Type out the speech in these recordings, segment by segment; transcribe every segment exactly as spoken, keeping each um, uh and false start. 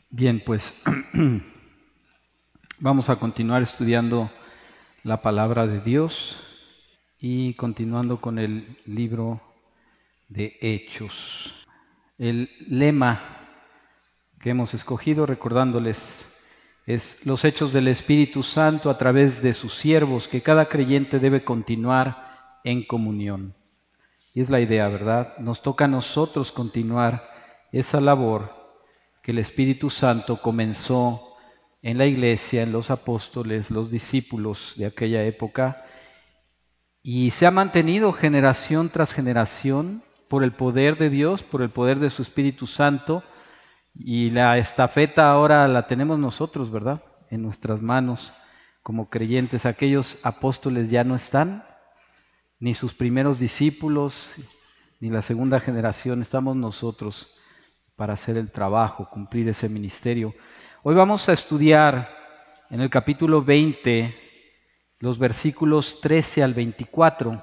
Bien, pues vamos a continuar estudiando la palabra de Dios y continuando con el libro de Hechos. El lema que hemos escogido, recordándoles, es los hechos del Espíritu Santo a través de sus siervos, que cada creyente debe continuar en comunión. Y es la idea, ¿verdad? Nos toca a nosotros continuar esa labor que el Espíritu Santo comenzó en la iglesia, en los apóstoles, los discípulos de aquella época, y se ha mantenido generación tras generación por el poder de Dios, por el poder de su Espíritu Santo, y la estafeta ahora la tenemos nosotros, ¿verdad? En nuestras manos como creyentes. Aquellos apóstoles ya no están, ni sus primeros discípulos, ni la segunda generación, estamos nosotros para hacer el trabajo, cumplir ese ministerio. Hoy vamos a estudiar en el capítulo veinte, los versículos trece al veinticuatro,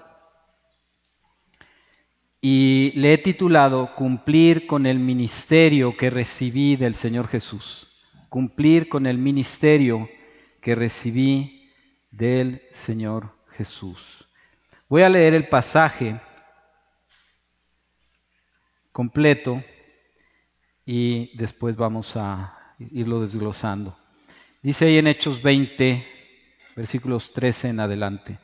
y le he titulado Cumplir con el ministerio que recibí del Señor Jesús. Cumplir con el ministerio que recibí del Señor Jesús. Voy a leer el pasaje completo y después vamos a irlo desglosando. Dice ahí en Hechos veinte, versículos trece en adelante: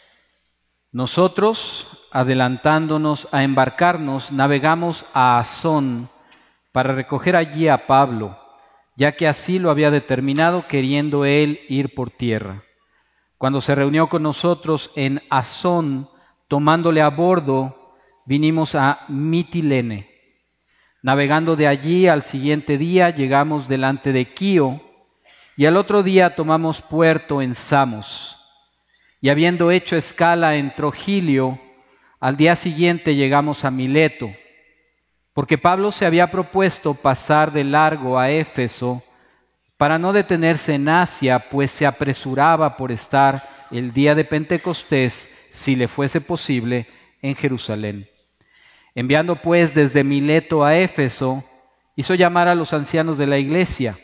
Nosotros, adelantándonos a embarcarnos, navegamos a Asón para recoger allí a Pablo, ya que así lo había determinado, queriendo él ir por tierra. Cuando se reunió con nosotros en Asón, tomándole a bordo, vinimos a Mitilene. Navegando de allí, al siguiente día llegamos delante de Quío, y al otro día tomamos puerto en Samos. Y habiendo hecho escala en Trogilio, al día siguiente llegamos a Mileto, porque Pablo se había propuesto pasar de largo a Éfeso para no detenerse en Asia, pues se apresuraba por estar el día de Pentecostés, si le fuese posible, en Jerusalén. Enviando pues desde Mileto a Éfeso, hizo llamar a los ancianos de la iglesia.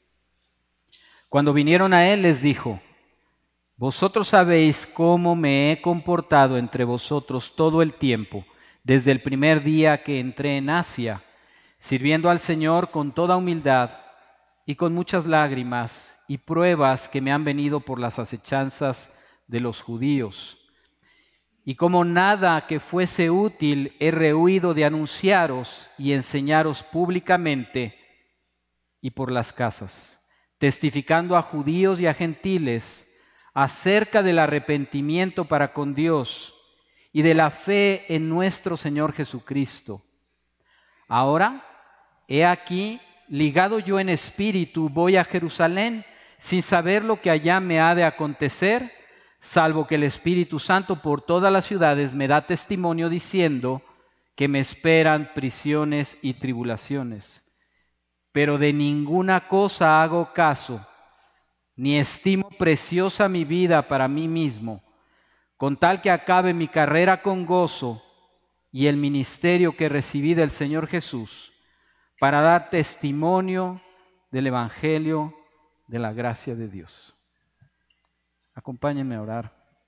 Cuando vinieron a él, les dijo: Vosotros sabéis cómo me he comportado entre vosotros todo el tiempo, desde el primer día que entré en Asia, sirviendo al Señor con toda humildad y con muchas lágrimas y pruebas que me han venido por las acechanzas de los judíos. Y como nada que fuese útil he rehuido de anunciaros y enseñaros públicamente y por las casas, testificando a judíos y a gentiles acerca del arrepentimiento para con Dios y de la fe en nuestro Señor Jesucristo. Ahora, he aquí, ligado yo en espíritu, voy a Jerusalén, sin saber lo que allá me ha de acontecer, salvo que el Espíritu Santo por todas las ciudades me da testimonio diciendo que me esperan prisiones y tribulaciones. Pero de ninguna cosa hago caso, ni estimo preciosa mi vida para mí mismo, con tal que acabe mi carrera con gozo y el ministerio que recibí del Señor Jesús, para dar testimonio del Evangelio de la gracia de Dios. Acompáñenme a orar.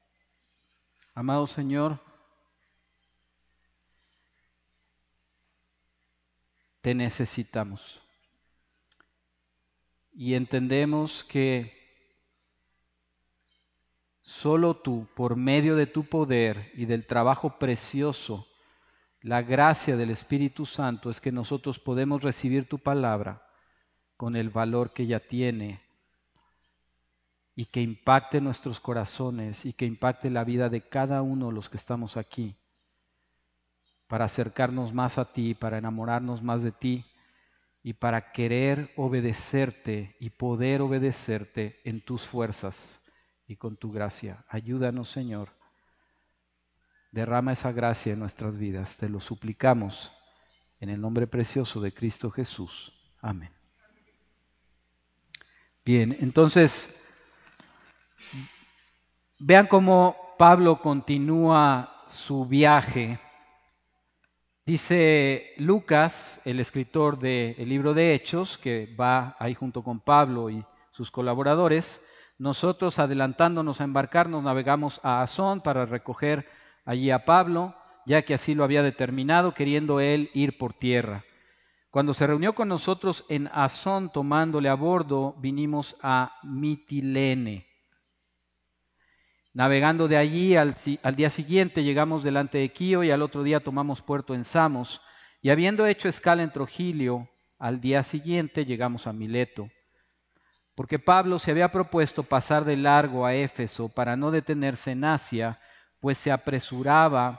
Amado Señor, te necesitamos y entendemos que solo tú, por medio de tu poder y del trabajo precioso, la gracia del Espíritu Santo, es que nosotros podemos recibir tu palabra con el valor que ella tiene y que impacte nuestros corazones y que impacte la vida de cada uno de los que estamos aquí, para acercarnos más a ti, para enamorarnos más de ti y para querer obedecerte y poder obedecerte en tus fuerzas y con tu gracia. Ayúdanos, Señor. Derrama esa gracia en nuestras vidas. Te lo suplicamos en el nombre precioso de Cristo Jesús. Amén. Bien, entonces, vean cómo Pablo continúa su viaje Dice Lucas, el escritor del libro de Hechos, que va ahí junto con Pablo y sus colaboradores, nosotros adelantándonos a embarcarnos navegamos a Asón para recoger allí a Pablo, ya que así lo había determinado, queriendo él ir por tierra. Cuando se reunió con nosotros en Asón, tomándole a bordo, vinimos a Mitilene. Navegando de allí al, al día siguiente llegamos delante de Quío y al otro día tomamos puerto en Samos, y habiendo hecho escala en Trogilio, al día siguiente llegamos a Mileto, porque Pablo se había propuesto pasar de largo a Éfeso para no detenerse en Asia, pues se apresuraba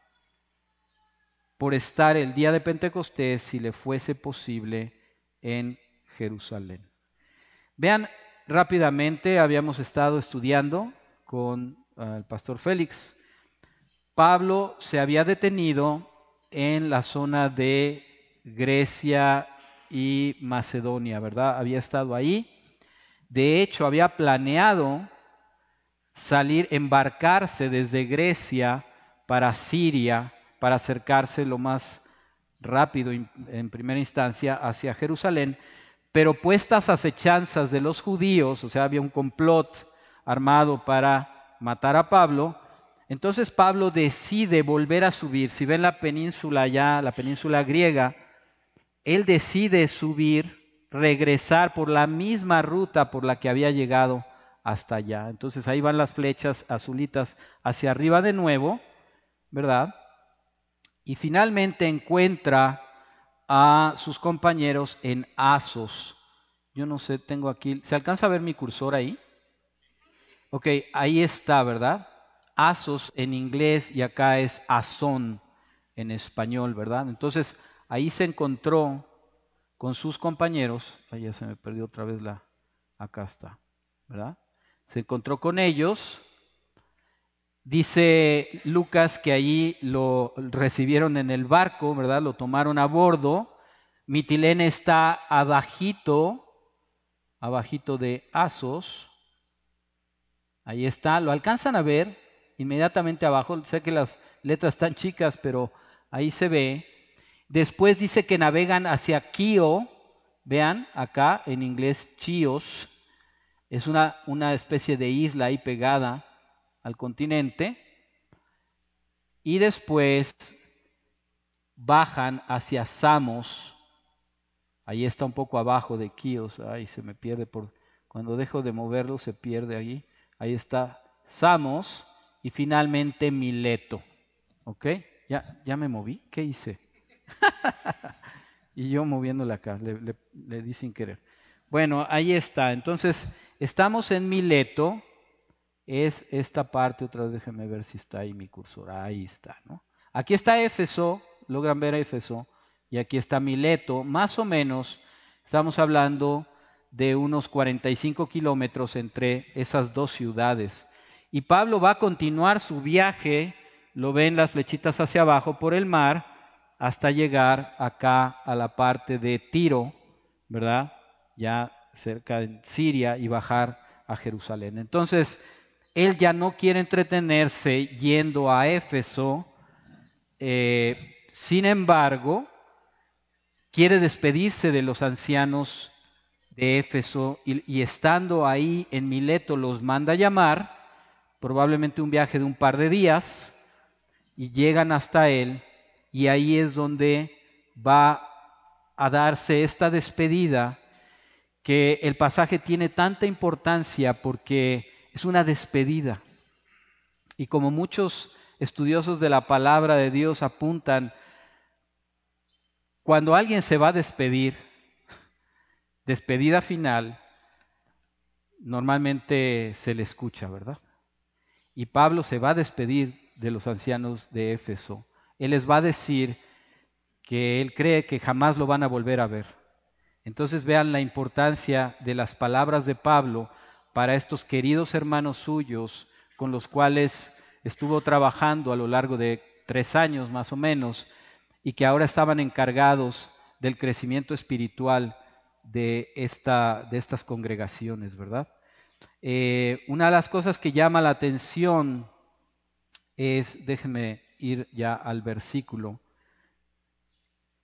por estar el día de Pentecostés, si le fuese posible, en Jerusalén. Vean rápidamente, habíamos estado estudiando con uh, el pastor Félix. Pablo se había detenido en la zona de Grecia y Macedonia, ¿verdad? Había estado ahí. De hecho, había planeado salir, embarcarse desde Grecia para Siria, para acercarse lo más rápido en primera instancia hacia Jerusalén, pero puestas acechanzas de los judíos, o sea, había un complot armado para matar a Pablo, entonces Pablo decide volver a subir. Si ven la península ya, la península griega, él decide subir, regresar por la misma ruta por la que había llegado hasta allá. Entonces ahí van las flechas azulitas hacia arriba de nuevo, ¿verdad? Y finalmente encuentra a sus compañeros en Asos. Yo no sé, tengo aquí, ¿se alcanza a ver mi cursor ahí? Ok, ahí está, ¿verdad? Asos en inglés y acá es Asón en español, ¿verdad? Entonces ahí se encontró con sus compañeros. Ahí ya se me perdió otra vez la, acá está, ¿verdad? Se encontró con ellos. Dice Lucas que allí lo recibieron en el barco, ¿verdad? Lo tomaron a bordo. Mitilene está abajito, abajito de Asos. Ahí está, lo alcanzan a ver inmediatamente abajo. Sé que las letras están chicas, pero ahí se ve. Después dice que navegan hacia Quío. Vean, acá en inglés Chios. Es una, una especie de isla ahí pegada al continente. Y después bajan hacia Samos. Ahí está un poco abajo de Quíos. Ay, se me pierde por... Cuando dejo de moverlo se pierde allí. Ahí está Samos y finalmente Mileto. ¿Ok? ¿Ya, ya me moví? ¿Qué hice? Y yo moviéndole acá, le, le, le di sin querer. Bueno, ahí está. Entonces, estamos en Mileto. Es esta parte, otra vez déjenme ver si está ahí mi cursor. Ahí está, ¿no? Aquí está Éfeso, logran ver a Éfeso, y aquí está Mileto. Más o menos, estamos hablando de unos cuarenta y cinco kilómetros entre esas dos ciudades. Y Pablo va a continuar su viaje, lo ven las flechitas hacia abajo, por el mar, hasta llegar acá a la parte de Tiro, ¿verdad? Ya cerca de Siria, y bajar a Jerusalén. Entonces, él ya no quiere entretenerse yendo a Éfeso, eh, sin embargo, quiere despedirse de los ancianos de Éfeso y, y estando ahí en Mileto los manda a llamar, probablemente un viaje de un par de días, y llegan hasta él, y ahí es donde va a darse esta despedida, que el pasaje tiene tanta importancia porque es una despedida. Y como muchos estudiosos de la palabra de Dios apuntan, cuando alguien se va a despedir, despedida final, normalmente se le escucha, ¿verdad? Y Pablo se va a despedir de los ancianos de Éfeso. Él les va a decir que él cree que jamás lo van a volver a ver. Entonces vean la importancia de las palabras de Pablo para estos queridos hermanos suyos con los cuales estuvo trabajando a lo largo de tres años más o menos, y que ahora estaban encargados del crecimiento espiritual de, esta, de estas congregaciones, ¿verdad? Eh, una de las cosas que llama la atención es, déjenme ir ya al versículo,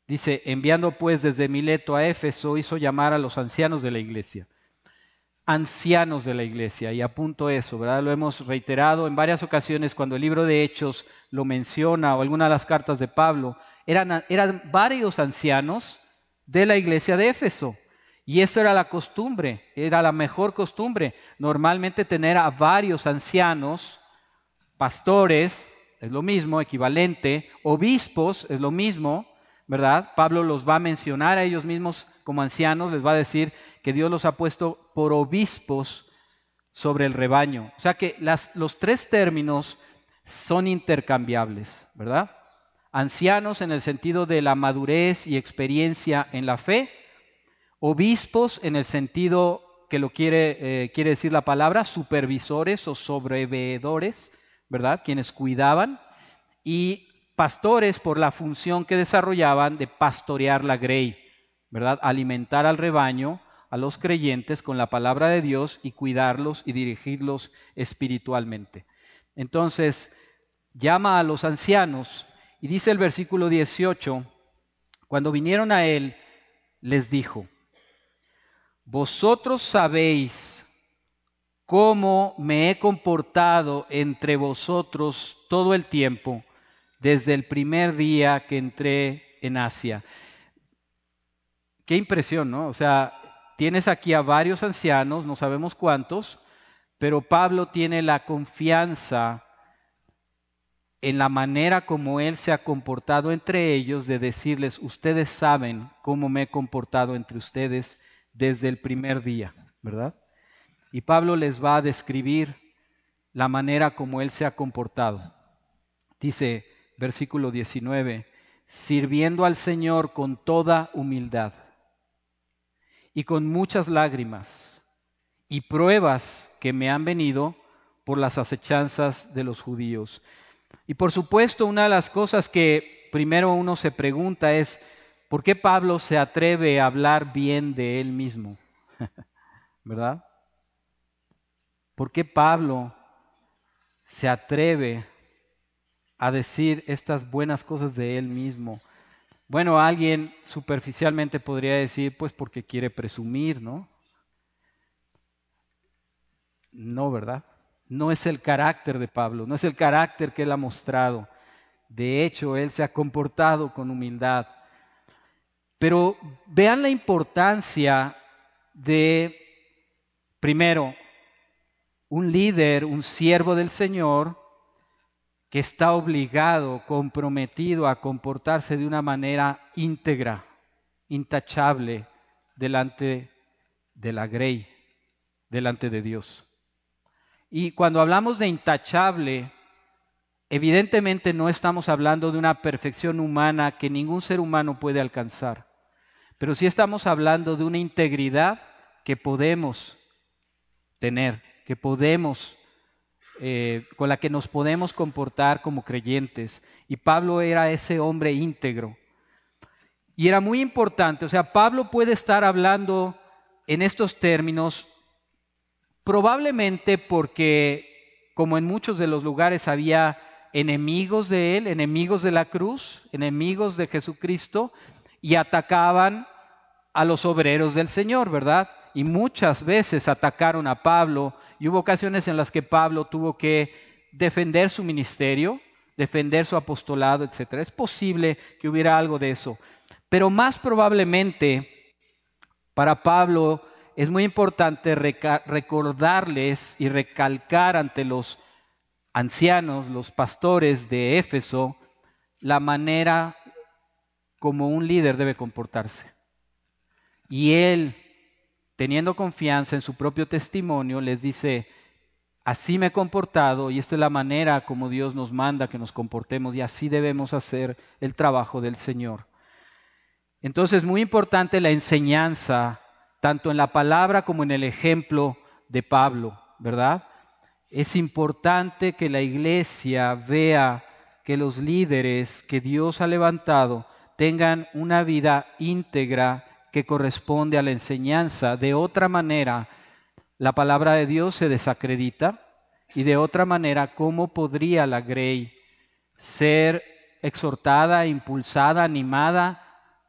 Dice, enviando pues desde Mileto a Éfeso, hizo llamar a los ancianos de la iglesia. Ancianos de la iglesia, y apunto eso, ¿verdad? Lo hemos reiterado en varias ocasiones cuando el libro de Hechos lo menciona o alguna de las cartas de Pablo. Eran, eran varios ancianos de la iglesia de Éfeso. Y eso era la costumbre, era la mejor costumbre. Normalmente tener a varios ancianos, pastores, es lo mismo, equivalente, obispos, es lo mismo, ¿verdad? Pablo los va a mencionar a ellos mismos como ancianos, les va a decir que Dios los ha puesto por obispos sobre el rebaño. O sea que las, los tres términos son intercambiables, ¿verdad? Ancianos en el sentido de la madurez y experiencia en la fe, obispos en el sentido que lo quiere, eh, quiere decir la palabra, supervisores o sobreveedores, ¿verdad? Quienes cuidaban, y pastores por la función que desarrollaban de pastorear la grey, ¿verdad? Alimentar al rebaño, a los creyentes con la palabra de Dios y cuidarlos y dirigirlos espiritualmente. Entonces, llama a los ancianos y dice el versículo dieciocho, cuando vinieron a él, les dijo, vosotros sabéis cómo me he comportado entre vosotros todo el tiempo, desde el primer día que entré en Asia. Qué impresión, ¿no? O sea, tienes aquí a varios ancianos, no sabemos cuántos, pero Pablo tiene la confianza en la manera como él se ha comportado entre ellos de decirles, ustedes saben cómo me he comportado entre ustedes desde el primer día, ¿verdad? Y Pablo les va a describir la manera como él se ha comportado. Dice, versículo diecinueve, sirviendo al Señor con toda humildad y con muchas lágrimas y pruebas que me han venido por las acechanzas de los judíos. Y por supuesto, una de las cosas que primero uno se pregunta es, ¿por qué Pablo se atreve a hablar bien de él mismo? ¿Verdad? ¿Por qué Pablo se atreve a decir estas buenas cosas de él mismo? Bueno, alguien superficialmente podría decir, pues porque quiere presumir, ¿no? No, ¿verdad? No es el carácter de Pablo, no es el carácter que él ha mostrado. De hecho, él se ha comportado con humildad. Pero vean la importancia de, primero, un líder, un siervo del Señor, que está obligado, comprometido a comportarse de una manera íntegra, intachable, delante de la grey, delante de Dios. Y cuando hablamos de intachable, evidentemente no estamos hablando de una perfección humana que ningún ser humano puede alcanzar, pero sí estamos hablando de una integridad que podemos tener, que podemos Eh, con la que nos podemos comportar como creyentes. Y Pablo era ese hombre íntegro. Y era muy importante, o sea, Pablo puede estar hablando en estos términos probablemente porque, como en muchos de los lugares había enemigos de él, enemigos de la cruz, enemigos de Jesucristo, y atacaban a los obreros del Señor, ¿verdad? Y muchas veces atacaron a Pablo, y hubo ocasiones en las que Pablo tuvo que defender su ministerio, defender su apostolado, etcétera. Es posible que hubiera algo de eso, pero más probablemente para Pablo es muy importante reca- recordarles y recalcar ante los ancianos, los pastores de Éfeso, la manera como un líder debe comportarse. Y él, teniendo confianza en su propio testimonio, les dice, así me he comportado y esta es la manera como Dios nos manda que nos comportemos y así debemos hacer el trabajo del Señor. Entonces, muy importante la enseñanza, tanto en la palabra como en el ejemplo de Pablo, ¿verdad? Es importante que la iglesia vea que los líderes que Dios ha levantado tengan una vida íntegra que corresponde a la enseñanza. De otra manera, la palabra de Dios se desacredita y de otra manera, ¿cómo podría la grey ser exhortada, impulsada, animada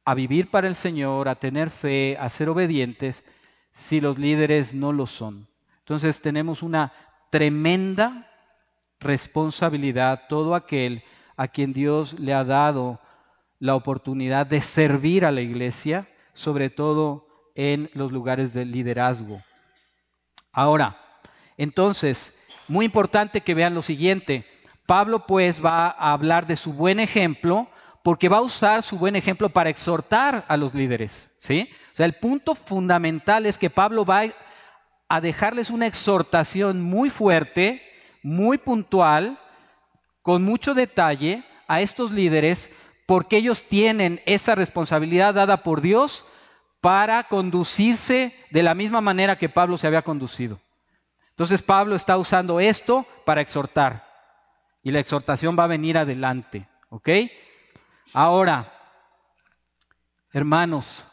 a vivir para el Señor, a tener fe, a ser obedientes, si los líderes no lo son. Entonces tenemos una tremenda responsabilidad, todo aquel a quien Dios le ha dado la oportunidad de servir a la iglesia, sobre todo en los lugares de liderazgo. Ahora, entonces, muy importante que vean lo siguiente. Pablo pues va a hablar de su buen ejemplo, porque va a usar su buen ejemplo para exhortar a los líderes, ¿sí? O sea, el punto fundamental es que Pablo va a dejarles una exhortación muy fuerte, muy puntual, con mucho detalle a estos líderes, porque ellos tienen esa responsabilidad dada por Dios para conducirse de la misma manera que Pablo se había conducido. Entonces Pablo está usando esto para exhortar, y la exhortación va a venir adelante, ¿ok? Ahora, hermanos,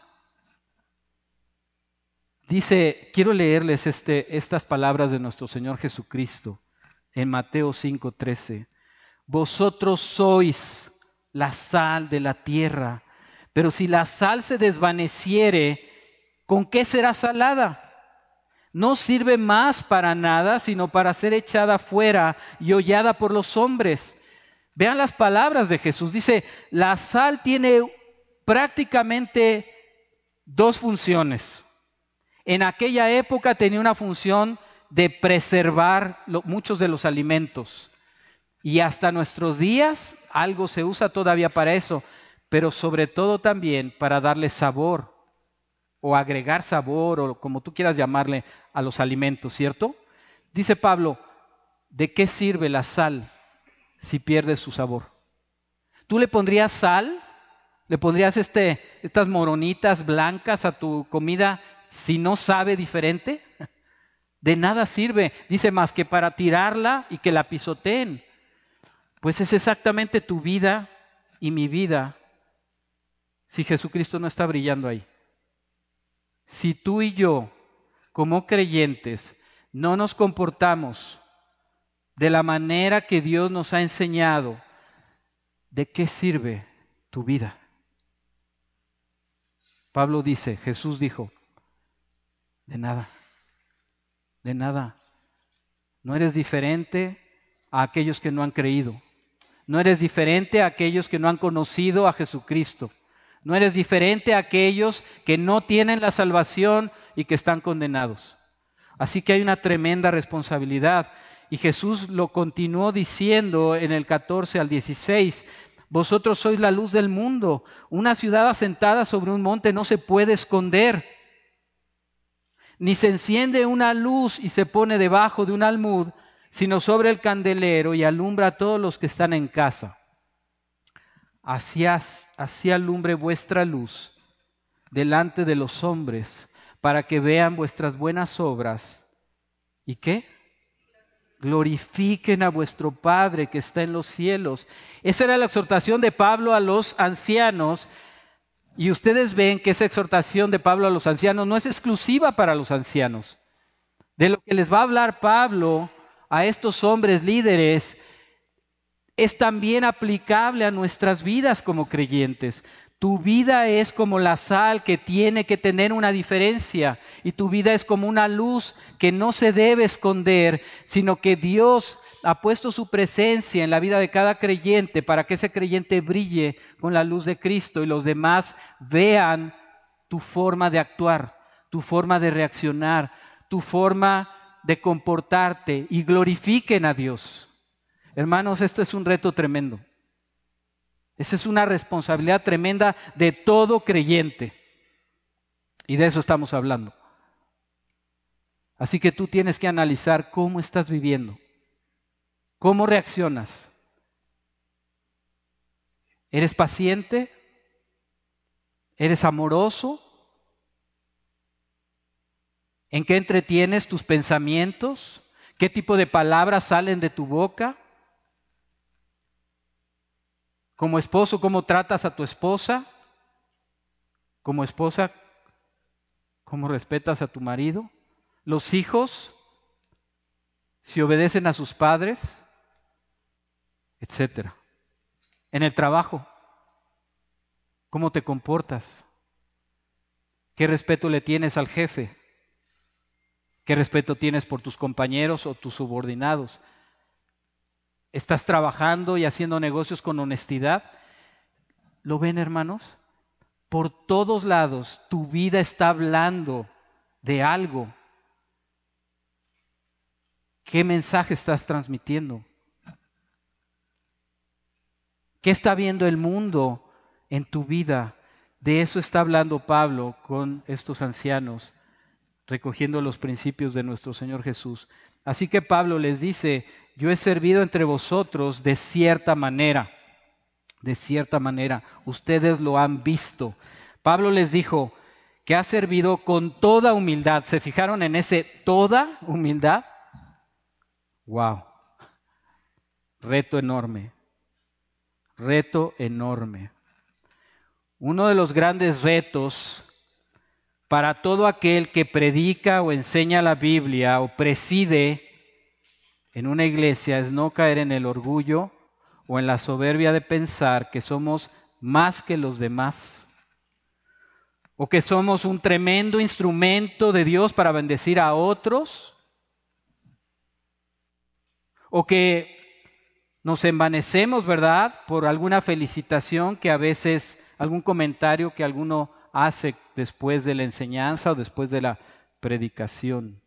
dice, quiero leerles este, estas palabras de nuestro Señor Jesucristo en Mateo cinco trece. Vosotros sois la sal de la tierra, pero si la sal se desvaneciere, ¿con qué será salada? No sirve más para nada, sino para ser echada fuera y hollada por los hombres. Vean las palabras de Jesús. Dice, la sal tiene prácticamente dos funciones. En aquella época tenía una función de preservar lo, muchos de los alimentos. Y hasta nuestros días algo se usa todavía para eso, pero sobre todo también para darle sabor o agregar sabor o como tú quieras llamarle a los alimentos, ¿cierto? Dice Pablo, ¿de qué sirve la sal si pierde su sabor? ¿Tú le pondrías sal? ¿Le pondrías este, estas moronitas blancas a tu comida si no sabe diferente? De nada sirve, dice, más que para tirarla y que la pisoteen. Pues es exactamente tu vida y mi vida si Jesucristo no está brillando ahí. Si tú y yo, como creyentes, no nos comportamos de la manera que Dios nos ha enseñado, ¿de qué sirve tu vida? Pablo dice, Jesús dijo, de nada, de nada. No eres diferente a aquellos que no han creído. No eres diferente a aquellos que no han conocido a Jesucristo. No eres diferente a aquellos que no tienen la salvación y que están condenados. Así que hay una tremenda responsabilidad. Y Jesús lo continuó diciendo en el catorce al dieciséis. Vosotros sois la luz del mundo. Una ciudad asentada sobre un monte no se puede esconder. Ni se enciende una luz y se pone debajo de un almud, sino sobre el candelero y alumbra a todos los que están en casa. Así, así alumbre vuestra luz delante de los hombres, para que vean vuestras buenas obras. ¿Y qué? Glorifiquen a vuestro Padre que está en los cielos. Esa era la exhortación de Pablo a los ancianos. Y ustedes ven que esa exhortación de Pablo a los ancianos no es exclusiva para los ancianos. De lo que les va a hablar Pablo a estos hombres líderes es también aplicable a nuestras vidas como creyentes. Tu vida es como la sal que tiene que tener una diferencia, y tu vida es como una luz que no se debe esconder, sino que Dios ha puesto su presencia en la vida de cada creyente para que ese creyente brille con la luz de Cristo y los demás vean tu forma de actuar, tu forma de reaccionar, tu forma de comportarte y glorifiquen a Dios. Hermanos, esto es un reto tremendo. Esa es una responsabilidad tremenda de todo creyente. Y de eso estamos hablando. Así que tú tienes que analizar cómo estás viviendo. ¿Cómo reaccionas? ¿Eres paciente? ¿Eres amoroso? ¿En qué entretienes tus pensamientos? ¿Qué tipo de palabras salen de tu boca? Como esposo, ¿cómo tratas a tu esposa? Como esposa, ¿cómo respetas a tu marido? Los hijos, si obedecen a sus padres, etcétera. En el trabajo, ¿Cómo te comportas? ¿Qué respeto le tienes al jefe? ¿Qué respeto tienes por tus compañeros o tus subordinados? ¿Estás trabajando y haciendo negocios con honestidad? ¿Lo ven, hermanos? Por todos lados tu vida está hablando de algo. ¿Qué mensaje estás transmitiendo? ¿Qué está viendo el mundo en tu vida? De eso está hablando Pablo con estos ancianos, recogiendo los principios de nuestro Señor Jesús. Así que Pablo les dice, yo he servido entre vosotros de cierta manera, de cierta manera, ustedes lo han visto. Pablo les dijo que ha servido con toda humildad. ¿Se fijaron en ese toda humildad? ¡Wow! Reto enorme, reto enorme. Uno de los grandes retos para todo aquel que predica o enseña la Biblia o preside en una iglesia es no caer en el orgullo o en la soberbia de pensar que somos más que los demás o que somos un tremendo instrumento de Dios para bendecir a otros o que nos envanecemos, ¿verdad?, por alguna felicitación que a veces, algún comentario que alguno hace después de la enseñanza o después de la predicación.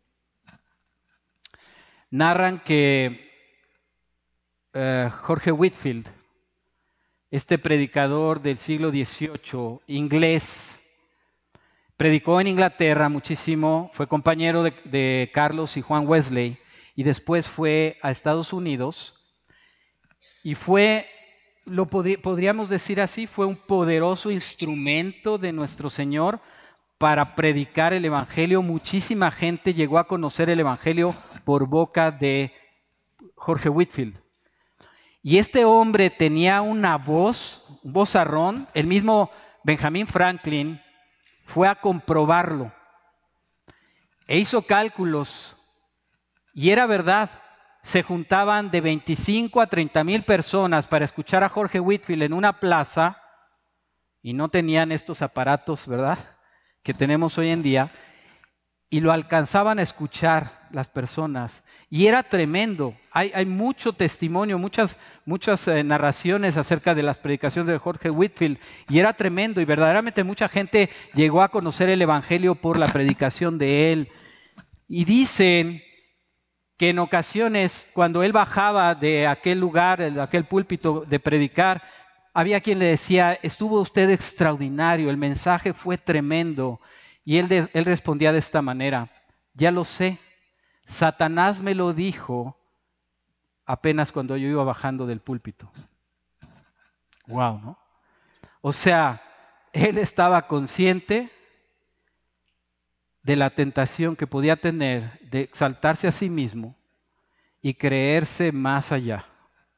Narran que uh, Jorge Whitefield, este predicador del siglo dieciocho, inglés, predicó en Inglaterra muchísimo, fue compañero de, de Carlos y Juan Wesley y después fue a Estados Unidos y fue, lo pod- podríamos decir así, fue un poderoso instrumento de nuestro Señor para predicar el Evangelio. Muchísima gente llegó a conocer el Evangelio por boca de Jorge Whitefield. Y este hombre tenía una voz, un vozarrón. El mismo Benjamin Franklin fue a comprobarlo e hizo cálculos y era verdad. Se juntaban de veinticinco a treinta mil personas para escuchar a Jorge Whitefield en una plaza y no tenían estos aparatos, ¿verdad?, que tenemos hoy en día, y lo alcanzaban a escuchar las personas. Y era tremendo. Hay, hay mucho testimonio, muchas, muchas eh, narraciones acerca de las predicaciones de Jorge Whitefield, y era tremendo, y verdaderamente mucha gente llegó a conocer el Evangelio por la predicación de él. Y dicen que en ocasiones, cuando él bajaba de aquel lugar, de aquel púlpito de predicar, había quien le decía, estuvo usted extraordinario, el mensaje fue tremendo. Y él, de, él respondía de esta manera, ya lo sé, Satanás me lo dijo apenas cuando yo iba bajando del púlpito. Wow, ¿no? O sea, él estaba consciente de la tentación que podía tener de exaltarse a sí mismo y creerse más allá.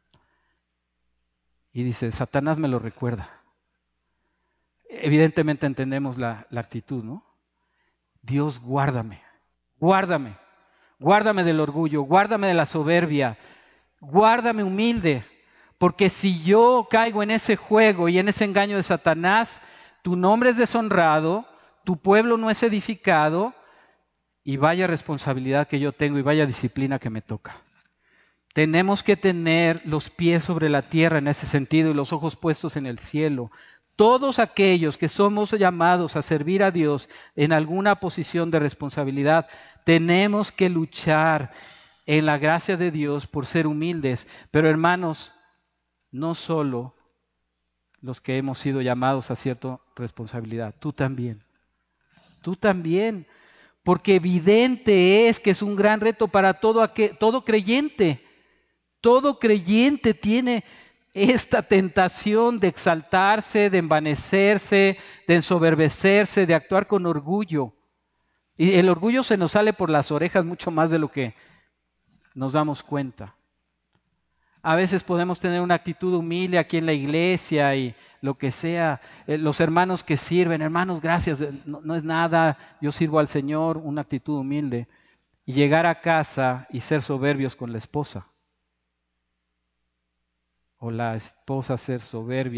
Y dice, Satanás me lo recuerda. Evidentemente entendemos la, la actitud, ¿no? Dios, guárdame, guárdame, guárdame del orgullo, guárdame de la soberbia, guárdame humilde, porque si yo caigo en ese juego y en ese engaño de Satanás, tu nombre es deshonrado, tu pueblo no es edificado, y vaya responsabilidad que yo tengo y vaya disciplina que me toca. Tenemos que tener los pies sobre la tierra en ese sentido y los ojos puestos en el cielo. Todos aquellos que somos llamados a servir a Dios en alguna posición de responsabilidad, tenemos que luchar en la gracia de Dios por ser humildes. Pero hermanos, no solo los que hemos sido llamados a cierta responsabilidad, tú también. Tú también, porque evidente es que es un gran reto para todo, aquel, todo creyente. Todo creyente tiene esta tentación de exaltarse, de envanecerse, de ensoberbecerse, de actuar con orgullo. Y el orgullo se nos sale por las orejas mucho más de lo que nos damos cuenta. A veces podemos tener una actitud humilde aquí en la iglesia y lo que sea. Eh, los hermanos que sirven, hermanos, gracias, no, no es nada, yo sirvo al Señor, una actitud humilde. Y llegar a casa y ser soberbios con la esposa. O la esposa ser soberbia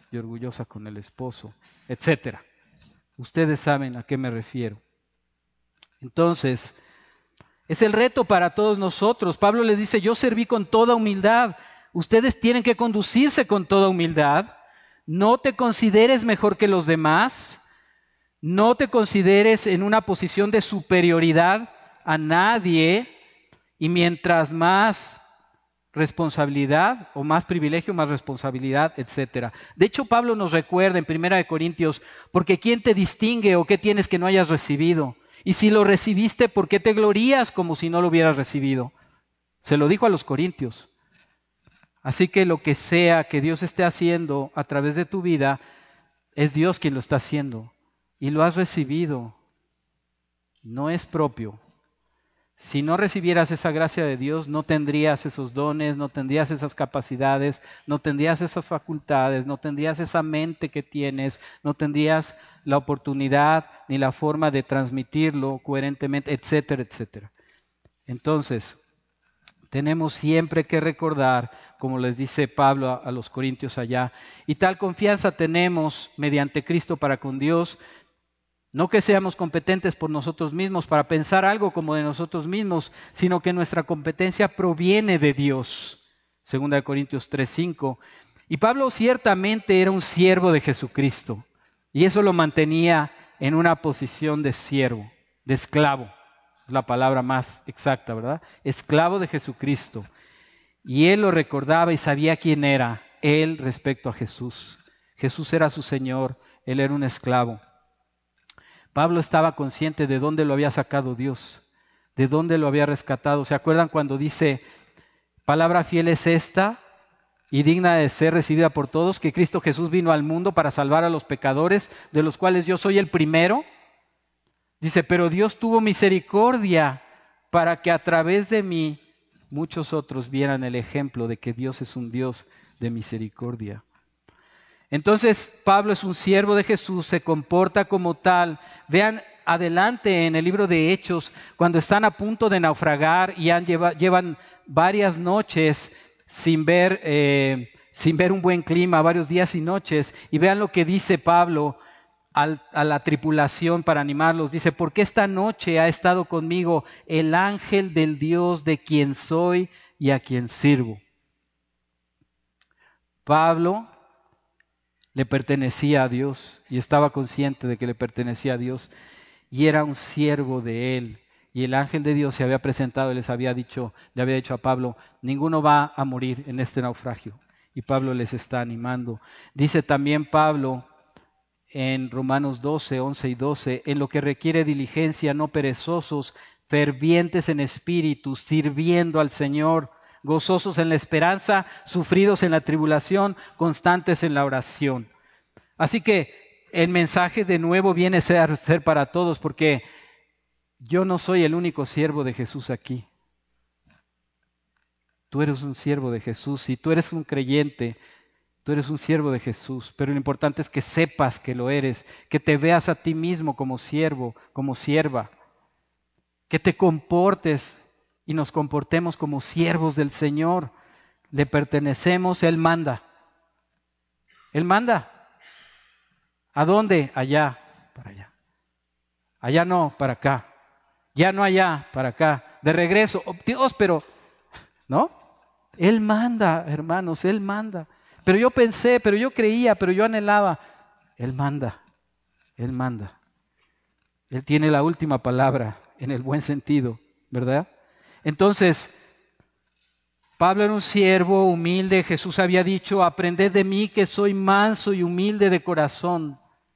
y orgullosa con el esposo, etcétera. Ustedes saben a qué me refiero. Entonces, es el reto para todos nosotros. Pablo les dice, yo serví con toda humildad. Ustedes tienen que conducirse con toda humildad. No te consideres mejor que los demás. No te consideres en una posición de superioridad a nadie. Y mientras más responsabilidad o más privilegio, más responsabilidad, etcétera. De hecho, Pablo nos recuerda en Primera de Corintios, porque ¿quién te distingue o qué tienes que no hayas recibido? Y si lo recibiste, ¿por qué te glorías como si no lo hubieras recibido? Se lo dijo a los corintios. Así que lo que sea que Dios esté haciendo a través de tu vida, es Dios quien lo está haciendo. Y lo has recibido. No es propio. Si no recibieras esa gracia de Dios, no tendrías esos dones, no tendrías esas capacidades, no tendrías esas facultades, no tendrías esa mente que tienes, no tendrías la oportunidad ni la forma de transmitirlo coherentemente, etcétera, etcétera. Entonces, tenemos siempre que recordar, como les dice Pablo a, a los corintios allá, y tal confianza tenemos mediante Cristo para con Dios. No que seamos competentes por nosotros mismos para pensar algo como de nosotros mismos, sino que nuestra competencia proviene de Dios. Segunda de Corintios tres, cinco. Y Pablo ciertamente era un siervo de Jesucristo. Y eso lo mantenía en una posición de siervo, de esclavo. Es la palabra más exacta, ¿verdad? Esclavo de Jesucristo. Y él lo recordaba y sabía quién era él respecto a Jesús. Jesús era su Señor, él era un esclavo. Pablo estaba consciente de dónde lo había sacado Dios, de dónde lo había rescatado. ¿Se acuerdan cuando dice, palabra fiel es esta y digna de ser recibida por todos, que Cristo Jesús vino al mundo para salvar a los pecadores, de los cuales yo soy el primero? Dice, pero Dios tuvo misericordia para que a través de mí muchos otros vieran el ejemplo de que Dios es un Dios de misericordia. Entonces, Pablo es un siervo de Jesús, se comporta como tal. Vean adelante en el libro de Hechos, cuando están a punto de naufragar y han lleva, llevan varias noches sin ver, eh, sin ver un buen clima, varios días y noches. Y vean lo que dice Pablo al, a la tripulación para animarlos. Dice, porque esta noche ha estado conmigo el ángel del Dios de quien soy y a quien sirvo. Pablo le pertenecía a Dios y estaba consciente de que le pertenecía a Dios y era un siervo de él. Y el ángel de Dios se había presentado y les había dicho, le había dicho a Pablo, ninguno va a morir en este naufragio. Y Pablo les está animando. Dice también Pablo en Romanos doce, once y doce, en lo que requiere diligencia, no perezosos, fervientes en espíritu, sirviendo al Señor, gozosos en la esperanza, sufridos en la tribulación, constantes en la oración. Así que el mensaje de nuevo viene a ser, ser para todos, porque yo no soy el único siervo de Jesús aquí. Tú eres un siervo de Jesús. Si tú eres un creyente, tú eres un siervo de Jesús. Pero lo importante es que sepas que lo eres, que te veas a ti mismo como siervo, como sierva, que te comportes y nos comportemos como siervos del Señor. Le pertenecemos, Él manda. Él manda. ¿A dónde? Allá, para allá. Allá no, para acá. Ya no allá, para acá. De regreso. Oh, Dios, pero, ¿no? Él manda, hermanos, Él manda. Pero yo pensé, pero yo creía, pero yo anhelaba. Él manda, Él manda. Él tiene la última palabra en el buen sentido, ¿verdad? Entonces, Pablo era un siervo humilde. Jesús había dicho, aprended de mí que soy manso y humilde de corazón.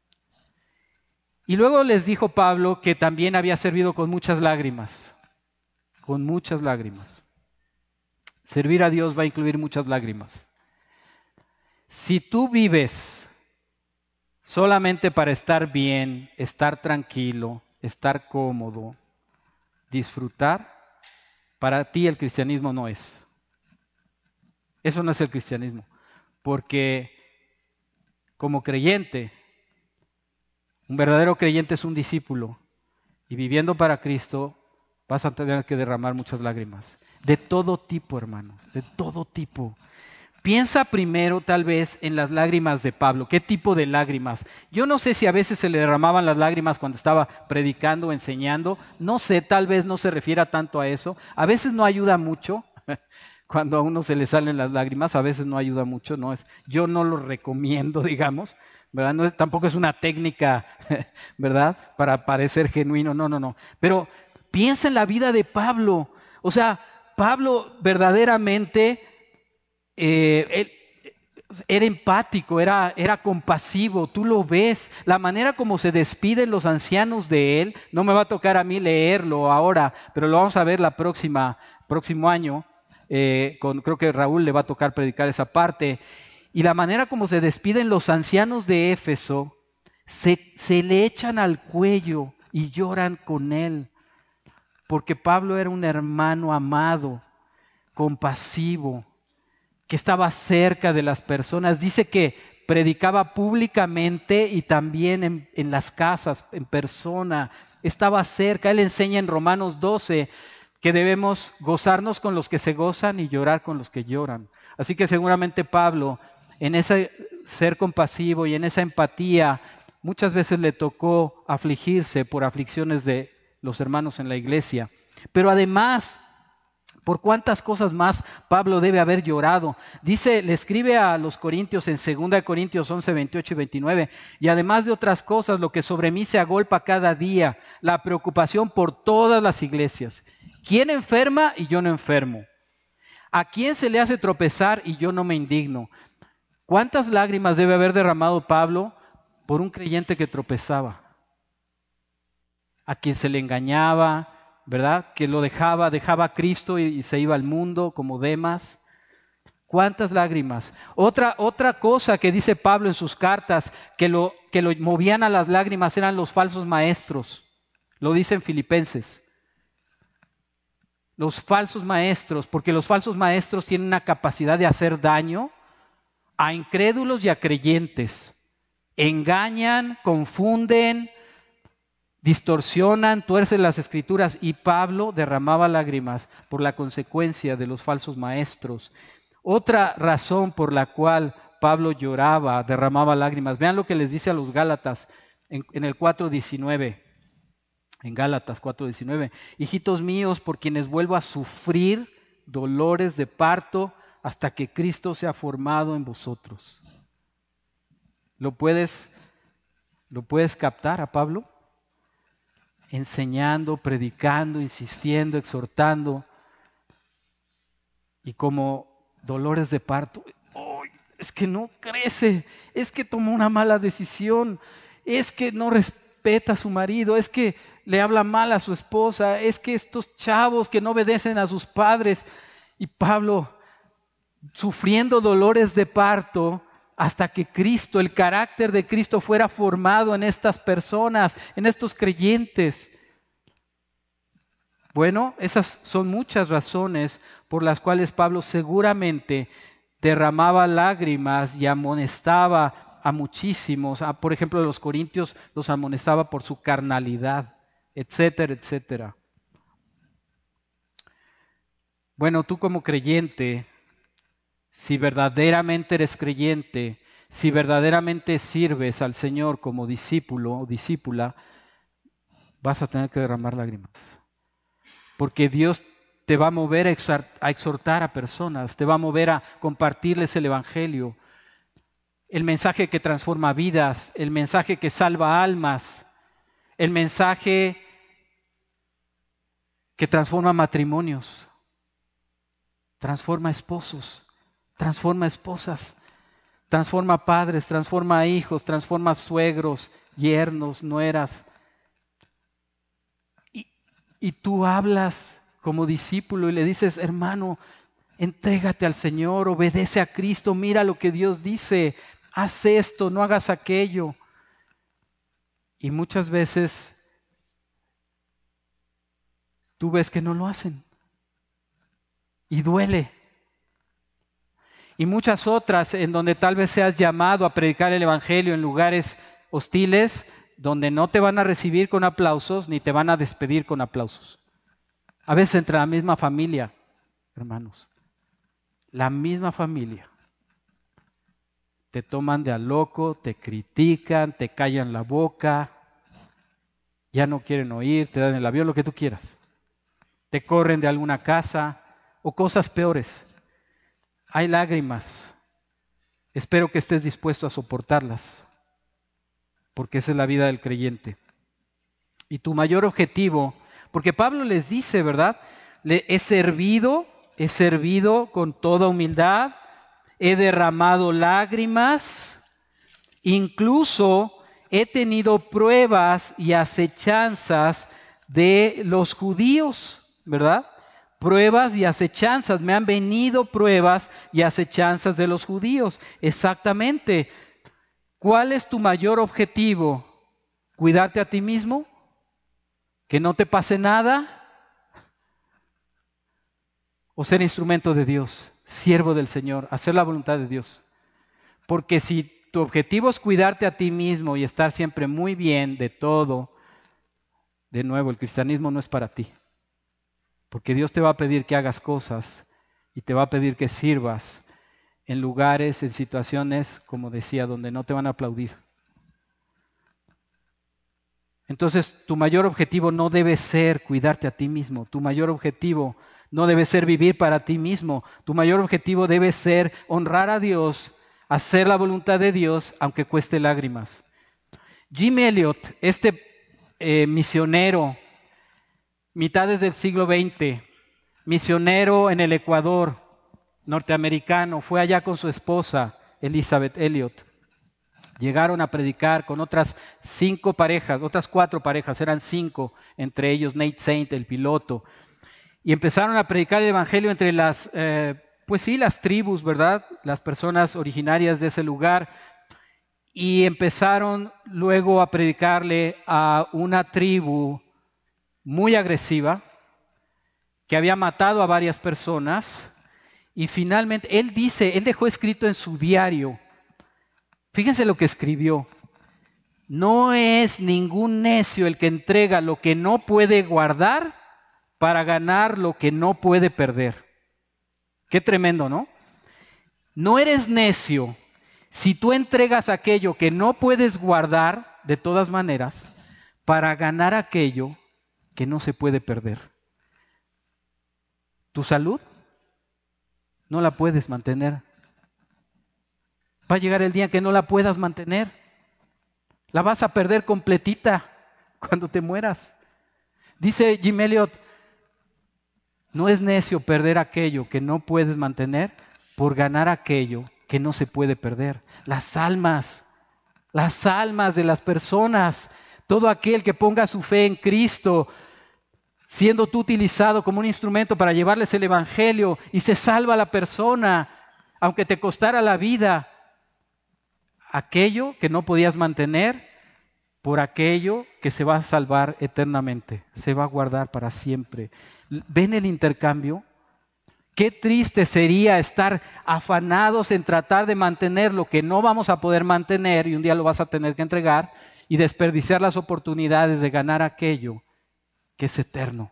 Y luego les dijo Pablo que también había servido con muchas lágrimas, con muchas lágrimas. Servir a Dios va a incluir muchas lágrimas. Si tú vives solamente para estar bien, estar tranquilo, estar cómodo, disfrutar, para ti el cristianismo no es. Eso no es el cristianismo, porque como creyente, un verdadero creyente es un discípulo y viviendo para Cristo vas a tener que derramar muchas lágrimas, de todo tipo, hermanos, de todo tipo. Piensa primero tal vez en las lágrimas de Pablo. ¿Qué tipo de lágrimas? Yo no sé si a veces se le derramaban las lágrimas cuando estaba predicando o enseñando. No sé, tal vez no se refiera tanto a eso. A veces no ayuda mucho. Cuando a uno se le salen las lágrimas, a veces no ayuda mucho. No es, yo no lo recomiendo, digamos. ¿Verdad? No es, tampoco es una técnica, ¿verdad? Para parecer genuino. No, no, no. Pero piensa en la vida de Pablo. O sea, Pablo verdaderamente... Eh, él era empático, era, era compasivo, tú lo ves, la manera como se despiden los ancianos de él, no me va a tocar a mí leerlo ahora, pero lo vamos a ver la próxima, próximo año, eh, con, creo que Raúl le va a tocar predicar esa parte, y la manera como se despiden los ancianos de Éfeso, se, se le echan al cuello y lloran con él, porque Pablo era un hermano amado, compasivo, que estaba cerca de las personas. Dice que predicaba públicamente y también en, en las casas, en persona. Estaba cerca. Él enseña en Romanos doce que debemos gozarnos con los que se gozan y llorar con los que lloran. Así que seguramente Pablo, en ese ser compasivo y en esa empatía, muchas veces le tocó afligirse por aflicciones de los hermanos en la iglesia. Pero además, ¿por cuántas cosas más Pablo debe haber llorado? Dice, le escribe a los Corintios en segunda de Corintios once, veintiocho y veintinueve, y además de otras cosas, lo que sobre mí se agolpa cada día, la preocupación por todas las iglesias. ¿Quién enferma y yo no enfermo? ¿A quién se le hace tropezar y yo no me indigno? ¿Cuántas lágrimas debe haber derramado Pablo por un creyente que tropezaba? A quien se le engañaba, ¿verdad? Que lo dejaba, dejaba a Cristo y, y se iba al mundo como Demas. ¿Cuántas lágrimas? Otra, otra cosa que dice Pablo en sus cartas, que lo, que lo movían a las lágrimas, eran los falsos maestros. Lo dice en Filipenses. Los falsos maestros, porque los falsos maestros tienen una capacidad de hacer daño a incrédulos y a creyentes. Engañan, confunden, distorsionan, tuercen las escrituras, y Pablo derramaba lágrimas por la consecuencia de los falsos maestros. Otra razón por la cual Pablo lloraba, derramaba lágrimas, vean lo que les dice a los Gálatas en, en el cuatro diecinueve, en Gálatas cuatro diecinueve, hijitos míos, por quienes vuelvo a sufrir dolores de parto hasta que Cristo sea formado en vosotros. ¿Lo puedes, lo puedes captar a Pablo? Enseñando, predicando, insistiendo, exhortando, y como dolores de parto, oh, es que no crece, es que tomó una mala decisión, es que no respeta a su marido, es que le habla mal a su esposa, es que estos chavos que no obedecen a sus padres. Y Pablo, sufriendo dolores de parto, hasta que Cristo, el carácter de Cristo fuera formado en estas personas, en estos creyentes. Bueno, esas son muchas razones por las cuales Pablo seguramente derramaba lágrimas y amonestaba a muchísimos. A, por ejemplo, a los corintios los amonestaba por su carnalidad, etcétera, etcétera. Bueno, tú como creyente, si verdaderamente eres creyente, si verdaderamente sirves al Señor como discípulo o discípula, vas a tener que derramar lágrimas. Porque Dios te va a mover a exhortar a personas, te va a mover a compartirles el Evangelio, el mensaje que transforma vidas, el mensaje que salva almas, el mensaje que transforma matrimonios, transforma esposos, transforma esposas, transforma padres, transforma hijos, transforma suegros, yernos, nueras. Y, y tú hablas como discípulo y le dices, hermano, entrégate al Señor, obedece a Cristo, mira lo que Dios dice, haz esto, no hagas aquello. Y muchas veces tú ves que no lo hacen. Y duele. Y muchas otras en donde tal vez seas llamado a predicar el Evangelio en lugares hostiles, donde no te van a recibir con aplausos ni te van a despedir con aplausos. A veces entre la misma familia, hermanos. La misma familia. te toman de a loco, te critican, te callan la boca, ya no quieren oír, te dan el avión, lo que tú quieras. Te corren de alguna casa o cosas peores. Hay lágrimas. Espero que estés dispuesto a soportarlas, porque esa es la vida del creyente. Y tu mayor objetivo, porque Pablo les dice, ¿verdad? Le he servido, he servido con toda humildad, he derramado lágrimas, incluso he tenido pruebas y acechanzas de los judíos, ¿verdad? Pruebas y acechanzas, me han venido pruebas y acechanzas de los judíos. Exactamente. ¿Cuál es tu mayor objetivo? ¿Cuidarte a ti mismo? ¿Que no te pase nada? ¿O ser instrumento de Dios, siervo del Señor, hacer la voluntad de Dios? Porque si tu objetivo es cuidarte a ti mismo y estar siempre muy bien de todo, de nuevo, el cristianismo no es para ti. Porque Dios te va a pedir que hagas cosas y te va a pedir que sirvas en lugares, en situaciones, como decía, donde no te van a aplaudir. Entonces, tu mayor objetivo no debe ser cuidarte a ti mismo. Tu mayor objetivo no debe ser vivir para ti mismo. Tu mayor objetivo debe ser honrar a Dios, hacer la voluntad de Dios, aunque cueste lágrimas. Jim Elliot, este eh, misionero, mitades del siglo veinte, misionero en el Ecuador, norteamericano, fue allá con su esposa, Elizabeth Elliot. Llegaron a predicar con otras cinco parejas, otras cuatro parejas, eran cinco, entre ellos Nate Saint, el piloto. Y empezaron a predicar el evangelio entre las, eh, pues sí, las tribus, ¿verdad? Las personas originarias de ese lugar. Y empezaron luego a predicarle a una tribu muy agresiva, que había matado a varias personas. Y finalmente, él dice, él dejó escrito en su diario, fíjense lo que escribió: no es ningún necio el que entrega lo que no puede guardar para ganar lo que no puede perder. Qué tremendo, ¿no? No eres necio si tú entregas aquello que no puedes guardar de todas maneras para ganar aquello que no se puede perder. Tu salud no la puedes mantener. Va a llegar el día en que no la puedas mantener. La vas a perder completita cuando te mueras. Dice Jim Elliot, no es necio perder aquello que no puedes mantener por ganar aquello que no se puede perder. Las almas, las almas de las personas, todo aquel que ponga su fe en Cristo, siendo tú utilizado como un instrumento para llevarles el evangelio y se salva la persona, aunque te costara la vida. Aquello que no podías mantener por aquello que se va a salvar eternamente, se va a guardar para siempre. ¿Ven el intercambio? Qué triste sería estar afanados en tratar de mantener lo que no vamos a poder mantener y un día lo vas a tener que entregar y desperdiciar las oportunidades de ganar aquello que es eterno.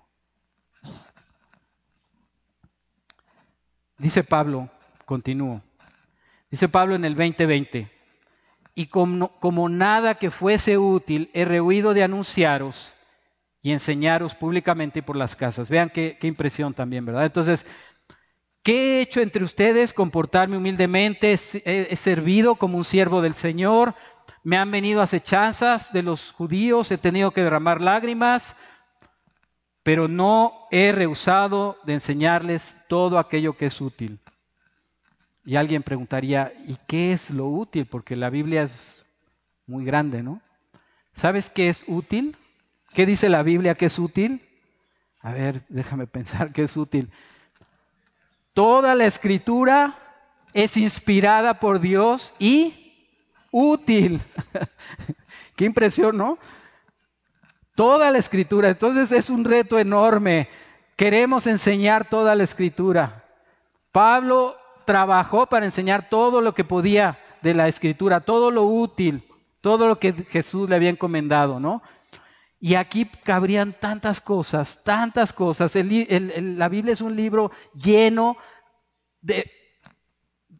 Dice Pablo, continúo, dice Pablo en el veinte veinte, y como, como nada que fuese útil, he rehuido de anunciaros y enseñaros públicamente por las casas. Vean qué, qué impresión también, ¿verdad? Entonces, ¿qué he hecho entre ustedes? Comportarme humildemente, he, he servido como un siervo del Señor, me han venido acechanzas de los judíos, he tenido que derramar lágrimas, pero no he rehusado de enseñarles todo aquello que es útil. Y alguien preguntaría, ¿y qué es lo útil? Porque la Biblia es muy grande, ¿no? ¿Sabes qué es útil? ¿Qué dice la Biblia que es útil? A ver, déjame pensar qué es útil. Toda la Escritura es inspirada por Dios y útil. Qué impresión, ¿no? Toda la Escritura. Entonces es un reto enorme. Queremos enseñar toda la Escritura. Pablo trabajó para enseñar todo lo que podía de la Escritura, todo lo útil, todo lo que Jesús le había encomendado, ¿no? Y aquí cabrían tantas cosas, tantas cosas. El, el, el, la Biblia es un libro lleno de,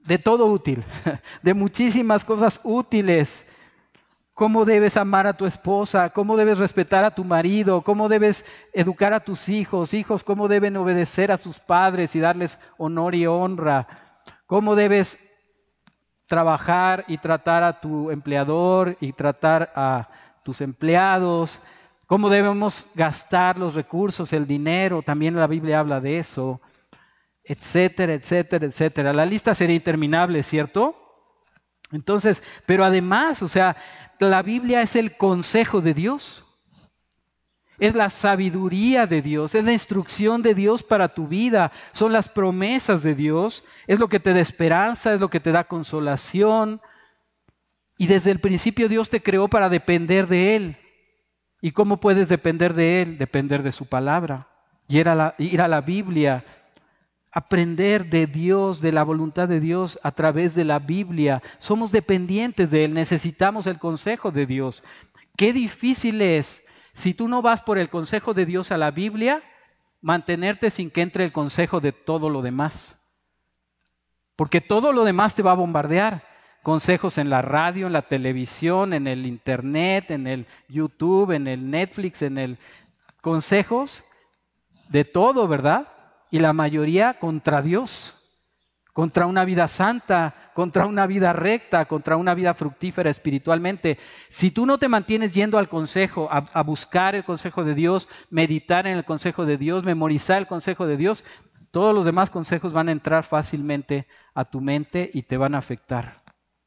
de todo útil, de muchísimas cosas útiles. Cómo debes amar a tu esposa, cómo debes respetar a tu marido, cómo debes educar a tus hijos, hijos, cómo deben obedecer a sus padres y darles honor y honra, cómo debes trabajar y tratar a tu empleador y tratar a tus empleados, cómo debemos gastar los recursos, el dinero, también la Biblia habla de eso, etcétera, etcétera, etcétera. La lista sería interminable, ¿cierto? Entonces, pero además, o sea, la Biblia es el consejo de Dios, es la sabiduría de Dios, es la instrucción de Dios para tu vida, son las promesas de Dios, es lo que te da esperanza, es lo que te da consolación. Y desde el principio Dios te creó para depender de Él. ¿Y cómo puedes depender de Él? Depender de su palabra, ir a la, ir a la Biblia, aprender de Dios, de la voluntad de Dios a través de la Biblia. Somos dependientes de Él, necesitamos el consejo de Dios. Qué difícil es, si tú no vas por el consejo de Dios a la Biblia, mantenerte sin que entre el consejo de todo lo demás. Porque todo lo demás te va a bombardear. Consejos en la radio, en la televisión, en el internet, en el YouTube, en el Netflix, en el... consejos de todo, ¿verdad? Y la mayoría contra Dios, contra una vida santa, contra una vida recta, contra una vida fructífera espiritualmente. Si tú no te mantienes yendo al consejo, a, a buscar el consejo de Dios, meditar en el consejo de Dios, memorizar el consejo de Dios, todos los demás consejos van a entrar fácilmente a tu mente y te van a afectar.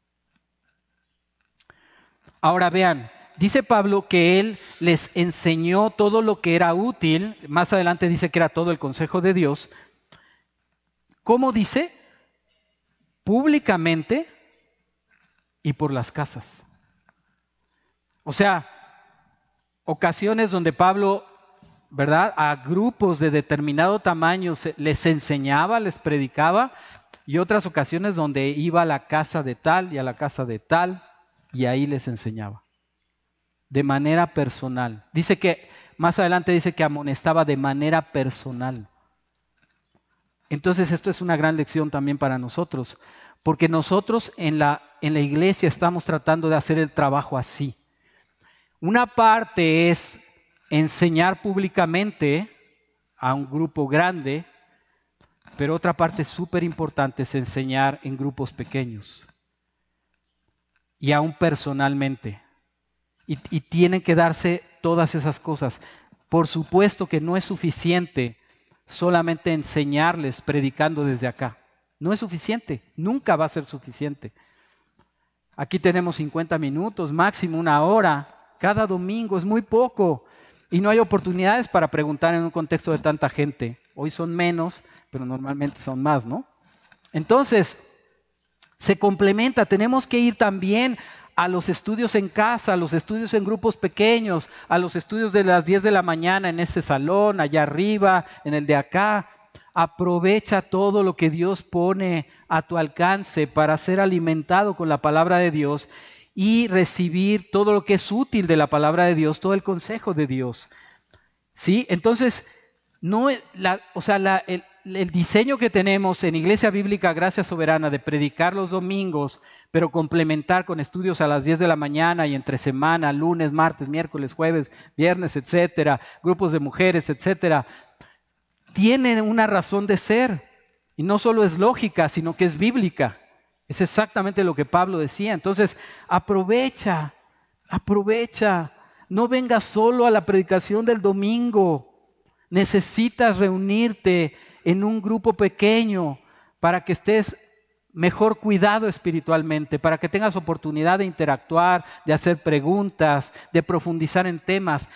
Ahora vean, dice Pablo que él les enseñó todo lo que era útil. Más adelante dice que era todo el consejo de Dios. ¿Cómo dice? Públicamente y por las casas. O sea, ocasiones donde Pablo, ¿verdad?, a grupos de determinado tamaño les enseñaba, les predicaba, y otras ocasiones donde iba a la casa de tal y a la casa de tal y ahí les enseñaba. De manera personal. Dice que, más adelante dice que amonestaba de manera personal. Entonces esto es una gran lección también para nosotros, porque nosotros en la, en la iglesia estamos tratando de hacer el trabajo así. Una parte es enseñar públicamente a un grupo grande, pero otra parte súper importante es enseñar en grupos pequeños y aún personalmente. Y, y tienen que darse todas esas cosas. Por supuesto que no es suficiente solamente enseñarles predicando desde acá. No es suficiente, nunca va a ser suficiente. Aquí tenemos cincuenta minutos, máximo una hora, cada domingo, es muy poco. Y no hay oportunidades para preguntar en un contexto de tanta gente. Hoy son menos, pero normalmente son más, ¿no? Entonces, se complementa, tenemos que ir también a los estudios en casa, a los estudios en grupos pequeños, a los estudios de las diez de la mañana en ese salón, allá arriba, en el de acá. Aprovecha todo lo que Dios pone a tu alcance para ser alimentado con la palabra de Dios y recibir todo lo que es útil de la palabra de Dios, todo el consejo de Dios. ¿Sí? Entonces, no, la, o sea, la, el, el diseño que tenemos en Iglesia Bíblica Gracia Soberana de predicar los domingos, pero complementar con estudios a las diez de la mañana y entre semana, lunes, martes, miércoles, jueves, viernes, etcétera, grupos de mujeres, etcétera, tiene una razón de ser. Y no solo es lógica, sino que es bíblica. Es exactamente lo que Pablo decía. Entonces, aprovecha, aprovecha. No vengas solo a la predicación del domingo. Necesitas reunirte en un grupo pequeño para que estés mejor cuidado espiritualmente, para que tengas oportunidad de interactuar, de hacer preguntas, de profundizar en temas.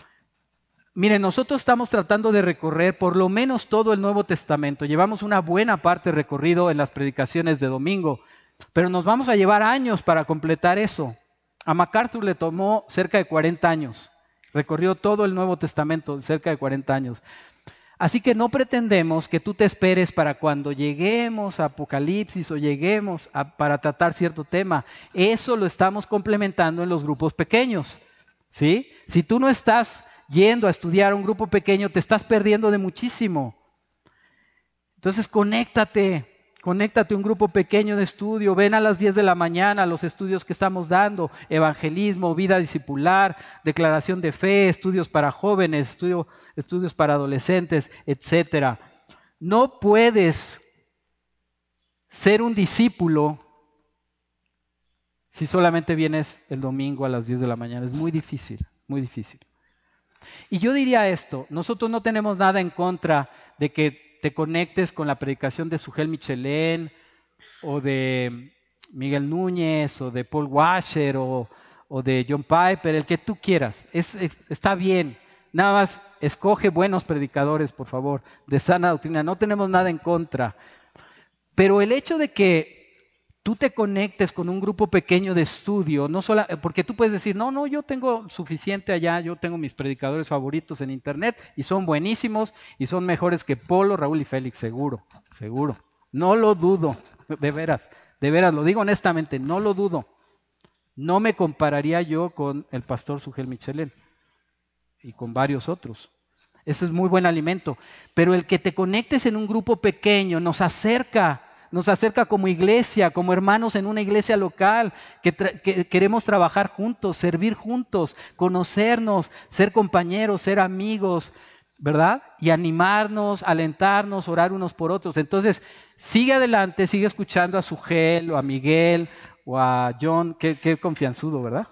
Miren, nosotros estamos tratando de recorrer por lo menos todo el Nuevo Testamento. Llevamos una buena parte recorrido en las predicaciones de domingo, pero nos vamos a llevar años para completar eso. A MacArthur le tomó cerca de cuarenta años. Recorrió todo el Nuevo Testamento en cerca de cuarenta años. Así que no pretendemos que tú te esperes para cuando lleguemos a Apocalipsis o lleguemos a, para tratar cierto tema. Eso lo estamos complementando en los grupos pequeños, ¿sí? Si tú no estás yendo a estudiar un grupo pequeño, te estás perdiendo de muchísimo. Entonces, conéctate, Conéctate a un grupo pequeño de estudio, ven a las diez de la mañana a los estudios que estamos dando, evangelismo, vida discipular, declaración de fe, estudios para jóvenes, estudio, estudios para adolescentes, etcétera. No puedes ser un discípulo si solamente vienes el domingo a las diez de la mañana. Es muy difícil, muy difícil. Y yo diría esto, nosotros no tenemos nada en contra de que te conectes con la predicación de Sujel Michelén o de Miguel Núñez o de Paul Washer o, o de John Piper, el que tú quieras. Es, es, está bien, nada más escoge buenos predicadores, por favor, de sana doctrina. No tenemos nada en contra. Pero el hecho de que tú te conectes con un grupo pequeño de estudio, no solo, porque tú puedes decir, no, no, yo tengo suficiente allá, yo tengo mis predicadores favoritos en internet y son buenísimos y son mejores que Polo, Raúl y Félix, seguro, seguro. No lo dudo, de veras, de veras, lo digo honestamente, no lo dudo. No me compararía yo con el pastor Sujel Michelén y con varios otros. Eso es muy buen alimento. Pero el que te conectes en un grupo pequeño nos acerca, nos acerca como iglesia, como hermanos en una iglesia local, que, tra- que queremos trabajar juntos, servir juntos, conocernos, ser compañeros, ser amigos, ¿verdad? Y animarnos, alentarnos, orar unos por otros. Entonces, sigue adelante, sigue escuchando a Sujel o a Miguel o a John, qué, qué confianzudo, ¿verdad?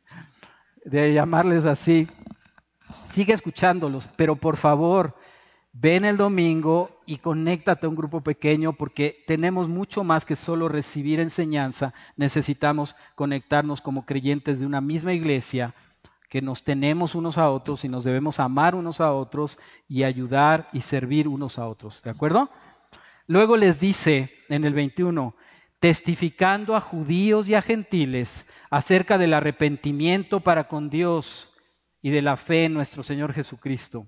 De llamarles así. Sigue escuchándolos, pero por favor, ven el domingo y conéctate a un grupo pequeño porque tenemos mucho más que solo recibir enseñanza. Necesitamos conectarnos como creyentes de una misma iglesia, que nos tenemos unos a otros y nos debemos amar unos a otros y ayudar y servir unos a otros. ¿De acuerdo? Luego les dice en el veintiuno, testificando a judíos y a gentiles acerca del arrepentimiento para con Dios y de la fe en nuestro Señor Jesucristo.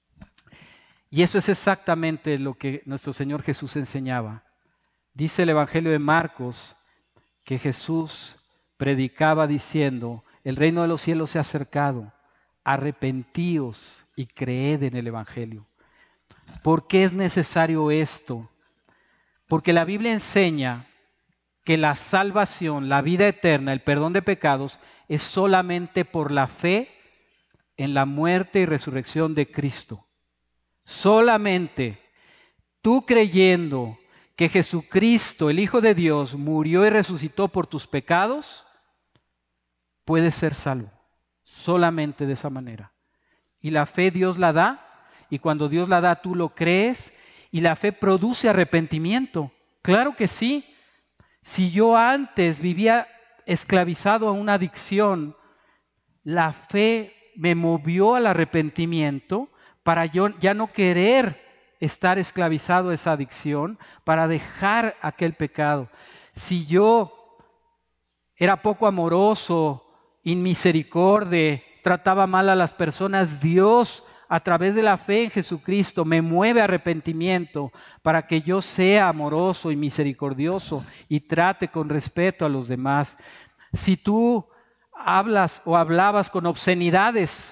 Y eso es exactamente lo que nuestro Señor Jesús enseñaba. Dice el Evangelio de Marcos que Jesús predicaba diciendo, el reino de los cielos se ha acercado, arrepentíos y creed en el Evangelio. ¿Por qué es necesario esto? Porque la Biblia enseña que la salvación, la vida eterna, el perdón de pecados, es solamente por la fe en la muerte y resurrección de Cristo. Solamente tú creyendo que Jesucristo, el Hijo de Dios, murió y resucitó por tus pecados, puedes ser salvo. Solamente de esa manera. Y la fe Dios la da, y cuando Dios la da tú lo crees, y la fe produce arrepentimiento. Claro que sí. Si yo antes vivía esclavizado a una adicción, la fe me movió al arrepentimiento para yo ya no querer estar esclavizado a esa adicción, para dejar aquel pecado. Si yo era poco amoroso, inmisericordia, trataba mal a las personas, Dios a través de la fe en Jesucristo me mueve a arrepentimiento para que yo sea amoroso y misericordioso y trate con respeto a los demás. Si tú hablas o hablabas con obscenidades,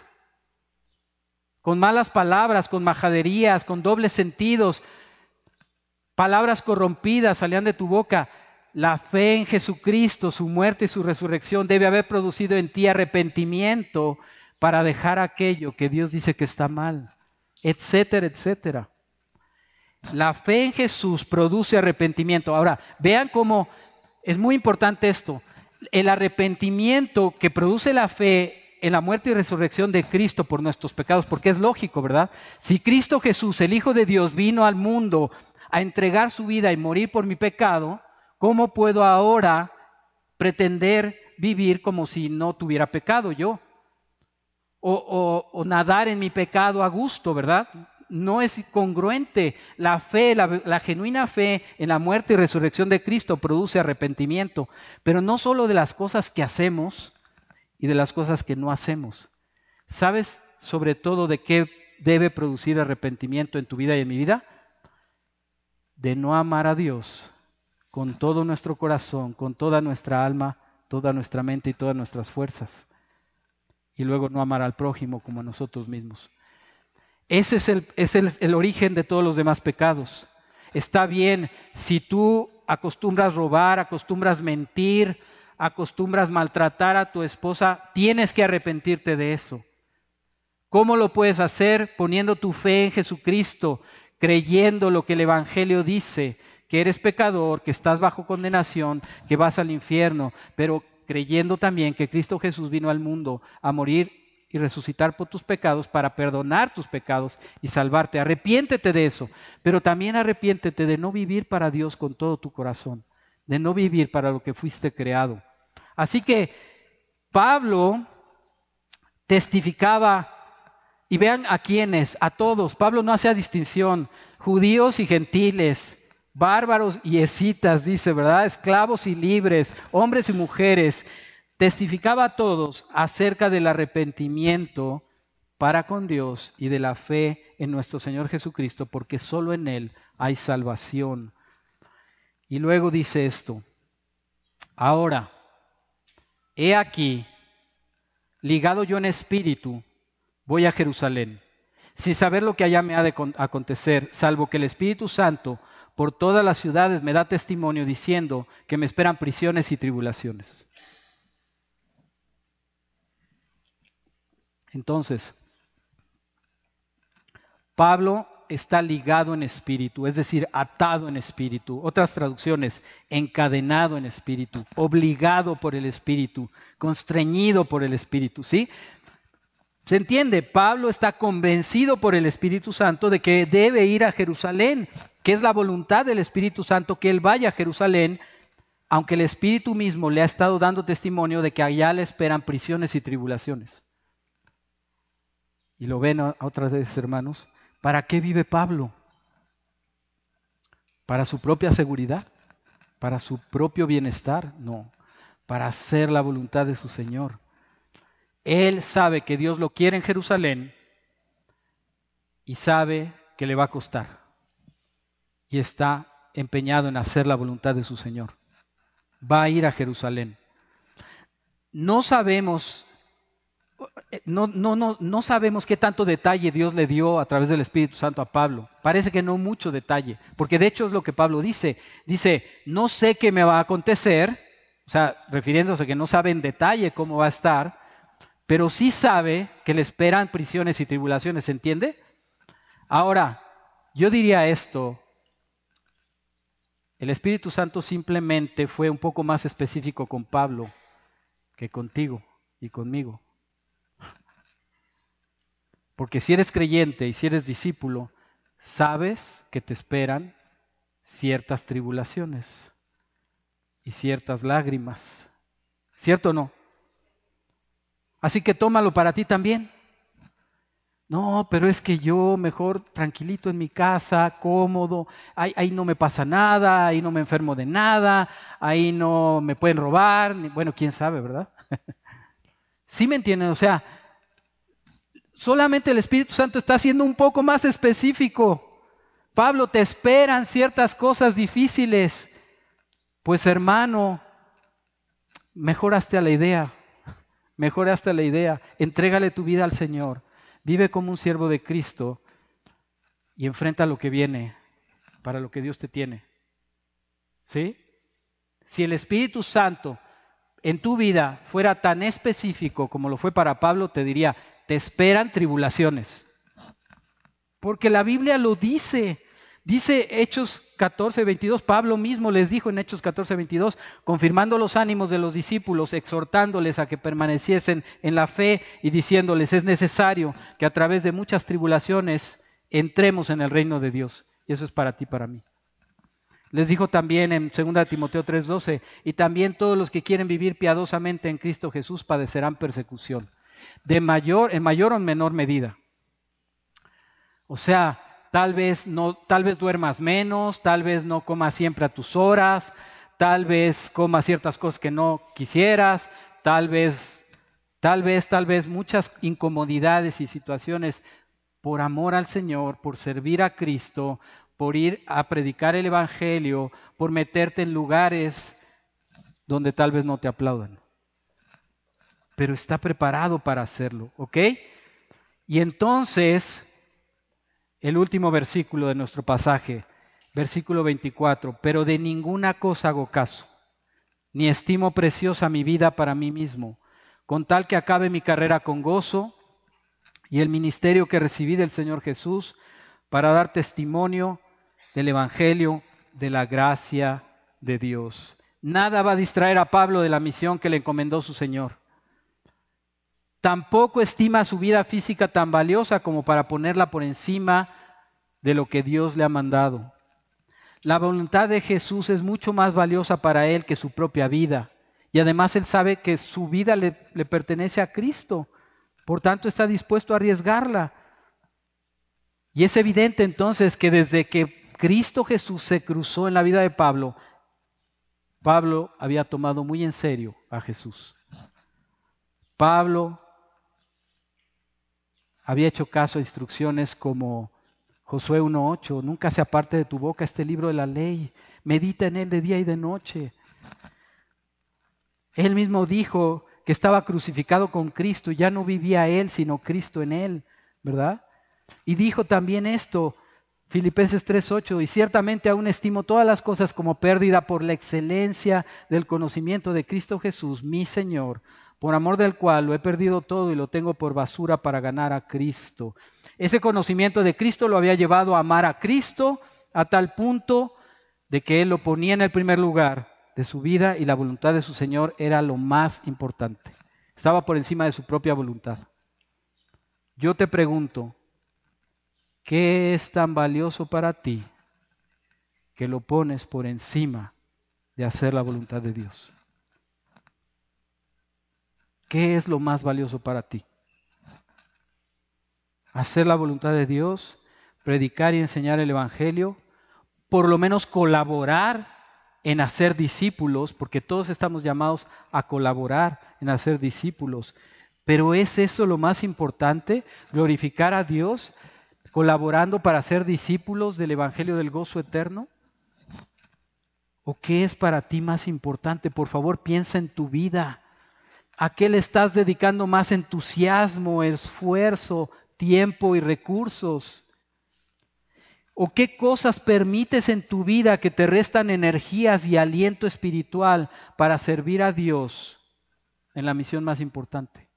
con malas palabras, con majaderías, con dobles sentidos, palabras corrompidas salían de tu boca, la fe en Jesucristo, su muerte y su resurrección debe haber producido en ti arrepentimiento para dejar aquello que Dios dice que está mal, etcétera, etcétera. La fe en Jesús produce arrepentimiento. Ahora, vean cómo es muy importante esto. El arrepentimiento que produce la fe en la muerte y resurrección de Cristo por nuestros pecados, porque es lógico, ¿verdad? Si Cristo Jesús, el Hijo de Dios, vino al mundo a entregar su vida y morir por mi pecado, ¿cómo puedo ahora pretender vivir como si no tuviera pecado yo? O, o, o nadar en mi pecado a gusto, ¿verdad? No es congruente. La fe, la, la genuina fe en la muerte y resurrección de Cristo produce arrepentimiento, pero no solo de las cosas que hacemos y de las cosas que no hacemos. ¿Sabes sobre todo de qué debe producir arrepentimiento en tu vida y en mi vida? De no amar a Dios con todo nuestro corazón, con toda nuestra alma, toda nuestra mente y todas nuestras fuerzas. Y luego no amar al prójimo como a nosotros mismos. Ese es el, es el, el origen de todos los demás pecados. está bien, si tú acostumbras robar, acostumbras mentir, acostumbras maltratar a tu esposa, tienes que arrepentirte de eso. ¿Cómo lo puedes hacer? Poniendo tu fe en Jesucristo, creyendo lo que el Evangelio dice, que eres pecador, que estás bajo condenación, que vas al infierno, pero creyendo también que Cristo Jesús vino al mundo a morir y resucitar por tus pecados para perdonar tus pecados y salvarte. Arrepiéntete de eso, pero también arrepiéntete de no vivir para Dios con todo tu corazón, de no vivir para lo que fuiste creado. Así que Pablo testificaba, y vean a quiénes, a todos. Pablo no hacía distinción, judíos y gentiles, bárbaros y escitas, dice, ¿verdad? Esclavos y libres, hombres y mujeres. Testificaba a todos acerca del arrepentimiento para con Dios y de la fe en nuestro Señor Jesucristo, porque solo en Él hay salvación. Y luego dice esto: ahora, he aquí, ligado yo en espíritu, voy a Jerusalén, sin saber lo que allá me ha de acontecer, salvo que el Espíritu Santo por todas las ciudades me da testimonio diciendo que me esperan prisiones y tribulaciones. Entonces, Pablo está ligado en espíritu, es decir, atado en espíritu. Otras traducciones, encadenado en espíritu, obligado por el Espíritu, constreñido por el Espíritu, ¿sí? ¿Se entiende? Pablo está convencido por el Espíritu Santo de que debe ir a Jerusalén, que es la voluntad del Espíritu Santo que él vaya a Jerusalén, aunque el Espíritu mismo le ha estado dando testimonio de que allá le esperan prisiones y tribulaciones. Y lo ven otras veces, hermanos. ¿Para qué vive Pablo? ¿Para su propia seguridad? ¿Para su propio bienestar? No, para hacer la voluntad de su Señor. Él sabe que Dios lo quiere en Jerusalén y sabe que le va a costar. Y está empeñado en hacer la voluntad de su Señor. Va a ir a Jerusalén. No sabemos, no, no, no, no sabemos qué tanto detalle Dios le dio a través del Espíritu Santo a Pablo. Parece que no mucho detalle, porque de hecho es lo que Pablo dice. Dice, no sé qué me va a acontecer, o sea, refiriéndose a que no sabe en detalle cómo va a estar, pero sí sabe que le esperan prisiones y tribulaciones, ¿se entiende? Ahora, yo diría esto, el Espíritu Santo simplemente fue un poco más específico con Pablo que contigo y conmigo. Porque si eres creyente y si eres discípulo, sabes que te esperan ciertas tribulaciones y ciertas lágrimas, ¿cierto o no? Así que tómalo para ti también. No, pero es que yo mejor tranquilito en mi casa, cómodo, ahí, ahí no me pasa nada, ahí no me enfermo de nada, ahí no me pueden robar, ni, bueno, quién sabe, ¿verdad? ¿Sí me entienden? O sea, solamente el Espíritu Santo está siendo un poco más específico. Pablo, te esperan ciertas cosas difíciles. Pues hermano, mejoraste a la idea. Mejoraste la idea, entrégale tu vida al Señor, vive como un siervo de Cristo y enfrenta lo que viene para lo que Dios te tiene. ¿Sí? Si el Espíritu Santo en tu vida fuera tan específico como lo fue para Pablo, te diría, te esperan tribulaciones. Porque la Biblia lo dice. Dice Hechos catorce, veintidós, Pablo mismo les dijo en Hechos catorce, veintidós, confirmando los ánimos de los discípulos, exhortándoles a que permaneciesen en la fe y diciéndoles, es necesario que a través de muchas tribulaciones entremos en el reino de Dios. Y eso es para ti y para mí. Les dijo también en segunda Timoteo tres, doce, y también todos los que quieren vivir piadosamente en Cristo Jesús padecerán persecución, de mayor, en mayor o en menor medida. O sea, Tal vez, no, tal vez duermas menos, tal vez no comas siempre a tus horas, tal vez comas ciertas cosas que no quisieras, tal vez, tal vez, tal vez muchas incomodidades y situaciones por amor al Señor, por servir a Cristo, por ir a predicar el Evangelio, por meterte en lugares donde tal vez no te aplaudan. Pero está preparado para hacerlo, ¿ok? Y entonces, el último versículo de nuestro pasaje, Versículo veinticuatro, pero de ninguna cosa hago caso, ni estimo preciosa mi vida para mí mismo, con tal que acabe mi carrera con gozo y el ministerio que recibí del Señor Jesús para dar testimonio del Evangelio de la gracia de Dios. Nada va a distraer a Pablo de la misión que le encomendó su Señor. Tampoco estima su vida física tan valiosa como para ponerla por encima de lo que Dios le ha mandado. La voluntad de Jesús es mucho más valiosa para él que su propia vida. Y además él sabe que su vida le, le pertenece a Cristo. Por tanto, está dispuesto a arriesgarla. Y es evidente entonces que desde que Cristo Jesús se cruzó en la vida de Pablo, Pablo había tomado muy en serio a Jesús. Pablo había hecho caso a instrucciones como Josué uno ocho, nunca se aparte de tu boca este libro de la ley, medita en él de día y de noche. Él mismo dijo que estaba crucificado con Cristo y ya no vivía él, sino Cristo en él, ¿verdad? Y dijo también esto, Filipenses tres ocho, y ciertamente aún estimo todas las cosas como pérdida por la excelencia del conocimiento de Cristo Jesús, mi Señor, por amor del cual lo he perdido todo y lo tengo por basura para ganar a Cristo. Ese conocimiento de Cristo lo había llevado a amar a Cristo a tal punto de que Él lo ponía en el primer lugar de su vida y la voluntad de su Señor era lo más importante. Estaba por encima de su propia voluntad. Yo te pregunto, ¿qué es tan valioso para ti que lo pones por encima de hacer la voluntad de Dios? ¿Qué es lo más valioso para ti? Hacer la voluntad de Dios, predicar y enseñar el Evangelio, por lo menos colaborar en hacer discípulos, porque todos estamos llamados a colaborar en hacer discípulos. Pero ¿es eso lo más importante? ¿Glorificar a Dios colaborando para ser discípulos del Evangelio del gozo eterno? ¿O qué es para ti más importante? Por favor, piensa en tu vida. ¿A qué le estás dedicando más entusiasmo, esfuerzo, tiempo y recursos? ¿O qué cosas permites en tu vida que te restan energías y aliento espiritual para servir a Dios en la misión más importante?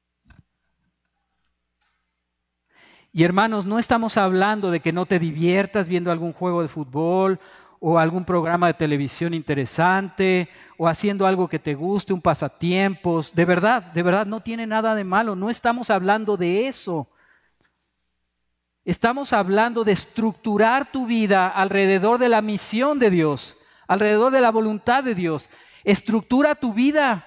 Y hermanos, no estamos hablando de que no te diviertas viendo algún juego de fútbol o algún programa de televisión interesante o haciendo algo que te guste, un pasatiempos. De verdad, de verdad, no tiene nada de malo. No estamos hablando de eso. Estamos hablando de estructurar tu vida alrededor de la misión de Dios, alrededor de la voluntad de Dios. Estructura tu vida.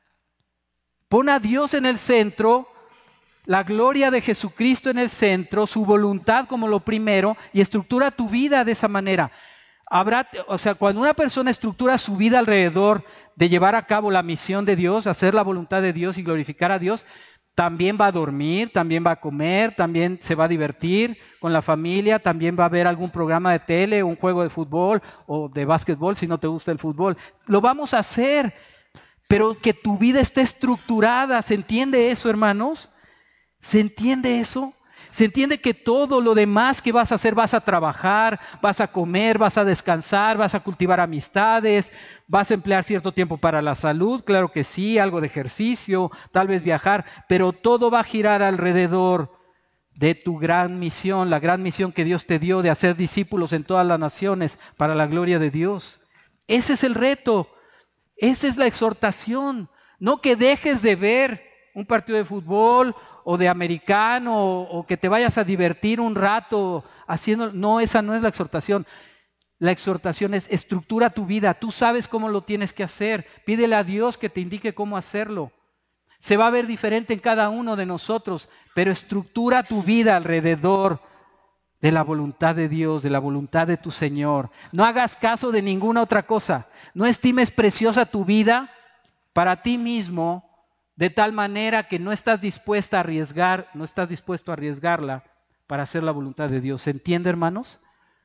Pon a Dios en el centro, la gloria de Jesucristo en el centro, su voluntad como lo primero, y estructura tu vida de esa manera. Habrá, o sea, cuando una persona estructura su vida alrededor de llevar a cabo la misión de Dios, hacer la voluntad de Dios y glorificar a Dios, también va a dormir, también va a comer, también se va a divertir con la familia, también va a ver algún programa de tele, un juego de fútbol o de básquetbol si no te gusta el fútbol. Lo vamos a hacer, pero que tu vida esté estructurada. ¿Se entiende eso, hermanos? ¿Se entiende eso? Se entiende que todo lo demás que vas a hacer, vas a trabajar, vas a comer, vas a descansar, vas a cultivar amistades, vas a emplear cierto tiempo para la salud, claro que sí, algo de ejercicio, tal vez viajar, pero todo va a girar alrededor de tu gran misión, la gran misión que Dios te dio de hacer discípulos en todas las naciones para la gloria de Dios. Ese es el reto, esa es la exhortación, no que dejes de ver un partido de fútbol o de americano, o, o que te vayas a divertir un rato haciendo. No, esa no es la exhortación. La exhortación es estructura tu vida. Tú sabes cómo lo tienes que hacer. Pídele a Dios que te indique cómo hacerlo. Se va a ver diferente en cada uno de nosotros, pero estructura tu vida alrededor de la voluntad de Dios, de la voluntad de tu Señor. No hagas caso de ninguna otra cosa. No estimes preciosa tu vida para ti mismo, de tal manera que no estás dispuesta a arriesgar, no estás dispuesto a arriesgarla para hacer la voluntad de Dios. ¿Se entiende, hermanos?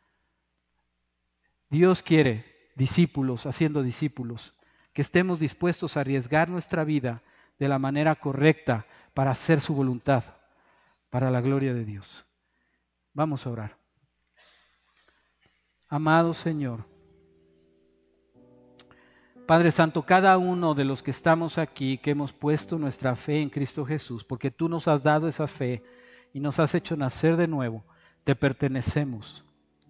Dios quiere discípulos, haciendo discípulos, que estemos dispuestos a arriesgar nuestra vida de la manera correcta para hacer su voluntad, para la gloria de Dios. Vamos a orar. Amado Señor, Padre Santo, cada uno de los que estamos aquí, que hemos puesto nuestra fe en Cristo Jesús, porque tú nos has dado esa fe y nos has hecho nacer de nuevo, te pertenecemos.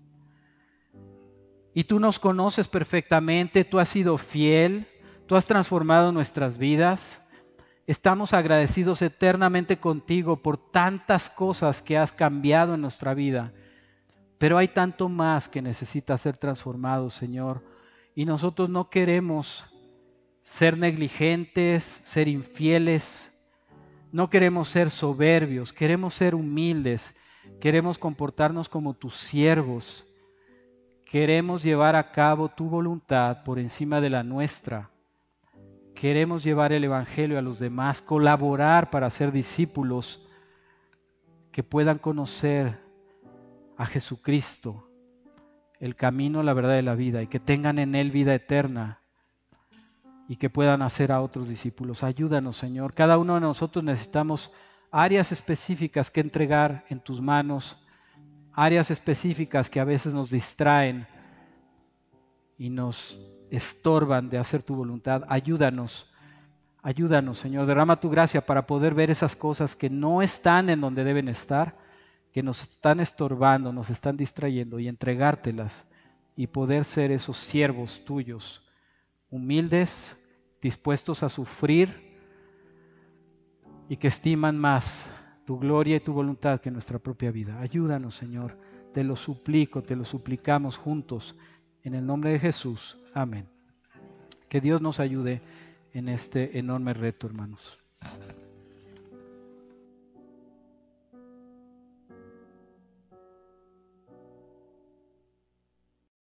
Y tú nos conoces perfectamente, tú has sido fiel, tú has transformado nuestras vidas. Estamos agradecidos eternamente contigo por tantas cosas que has cambiado en nuestra vida. Pero hay tanto más que necesita ser transformado, Señor. Y nosotros no queremos ser negligentes, ser infieles. No queremos ser soberbios, queremos ser humildes. Queremos comportarnos como tus siervos. Queremos llevar a cabo tu voluntad por encima de la nuestra. Queremos llevar el Evangelio a los demás, colaborar para ser discípulos que puedan conocer a Jesucristo, el camino, la verdad y la vida, y que tengan en Él vida eterna y que puedan hacer a otros discípulos. Ayúdanos, Señor. Cada uno de nosotros necesitamos áreas específicas que entregar en tus manos, áreas específicas que a veces nos distraen y nos estorban de hacer tu voluntad. Ayúdanos, ayúdanos, Señor. Derrama tu gracia para poder ver esas cosas que no están en donde deben estar, que nos están estorbando, nos están distrayendo, y entregártelas y poder ser esos siervos tuyos, humildes, dispuestos a sufrir y que estiman más tu gloria y tu voluntad que nuestra propia vida. Ayúdanos, Señor. Te lo suplico, te lo suplicamos juntos. En el nombre de Jesús. Amén. Que Dios nos ayude en este enorme reto, hermanos.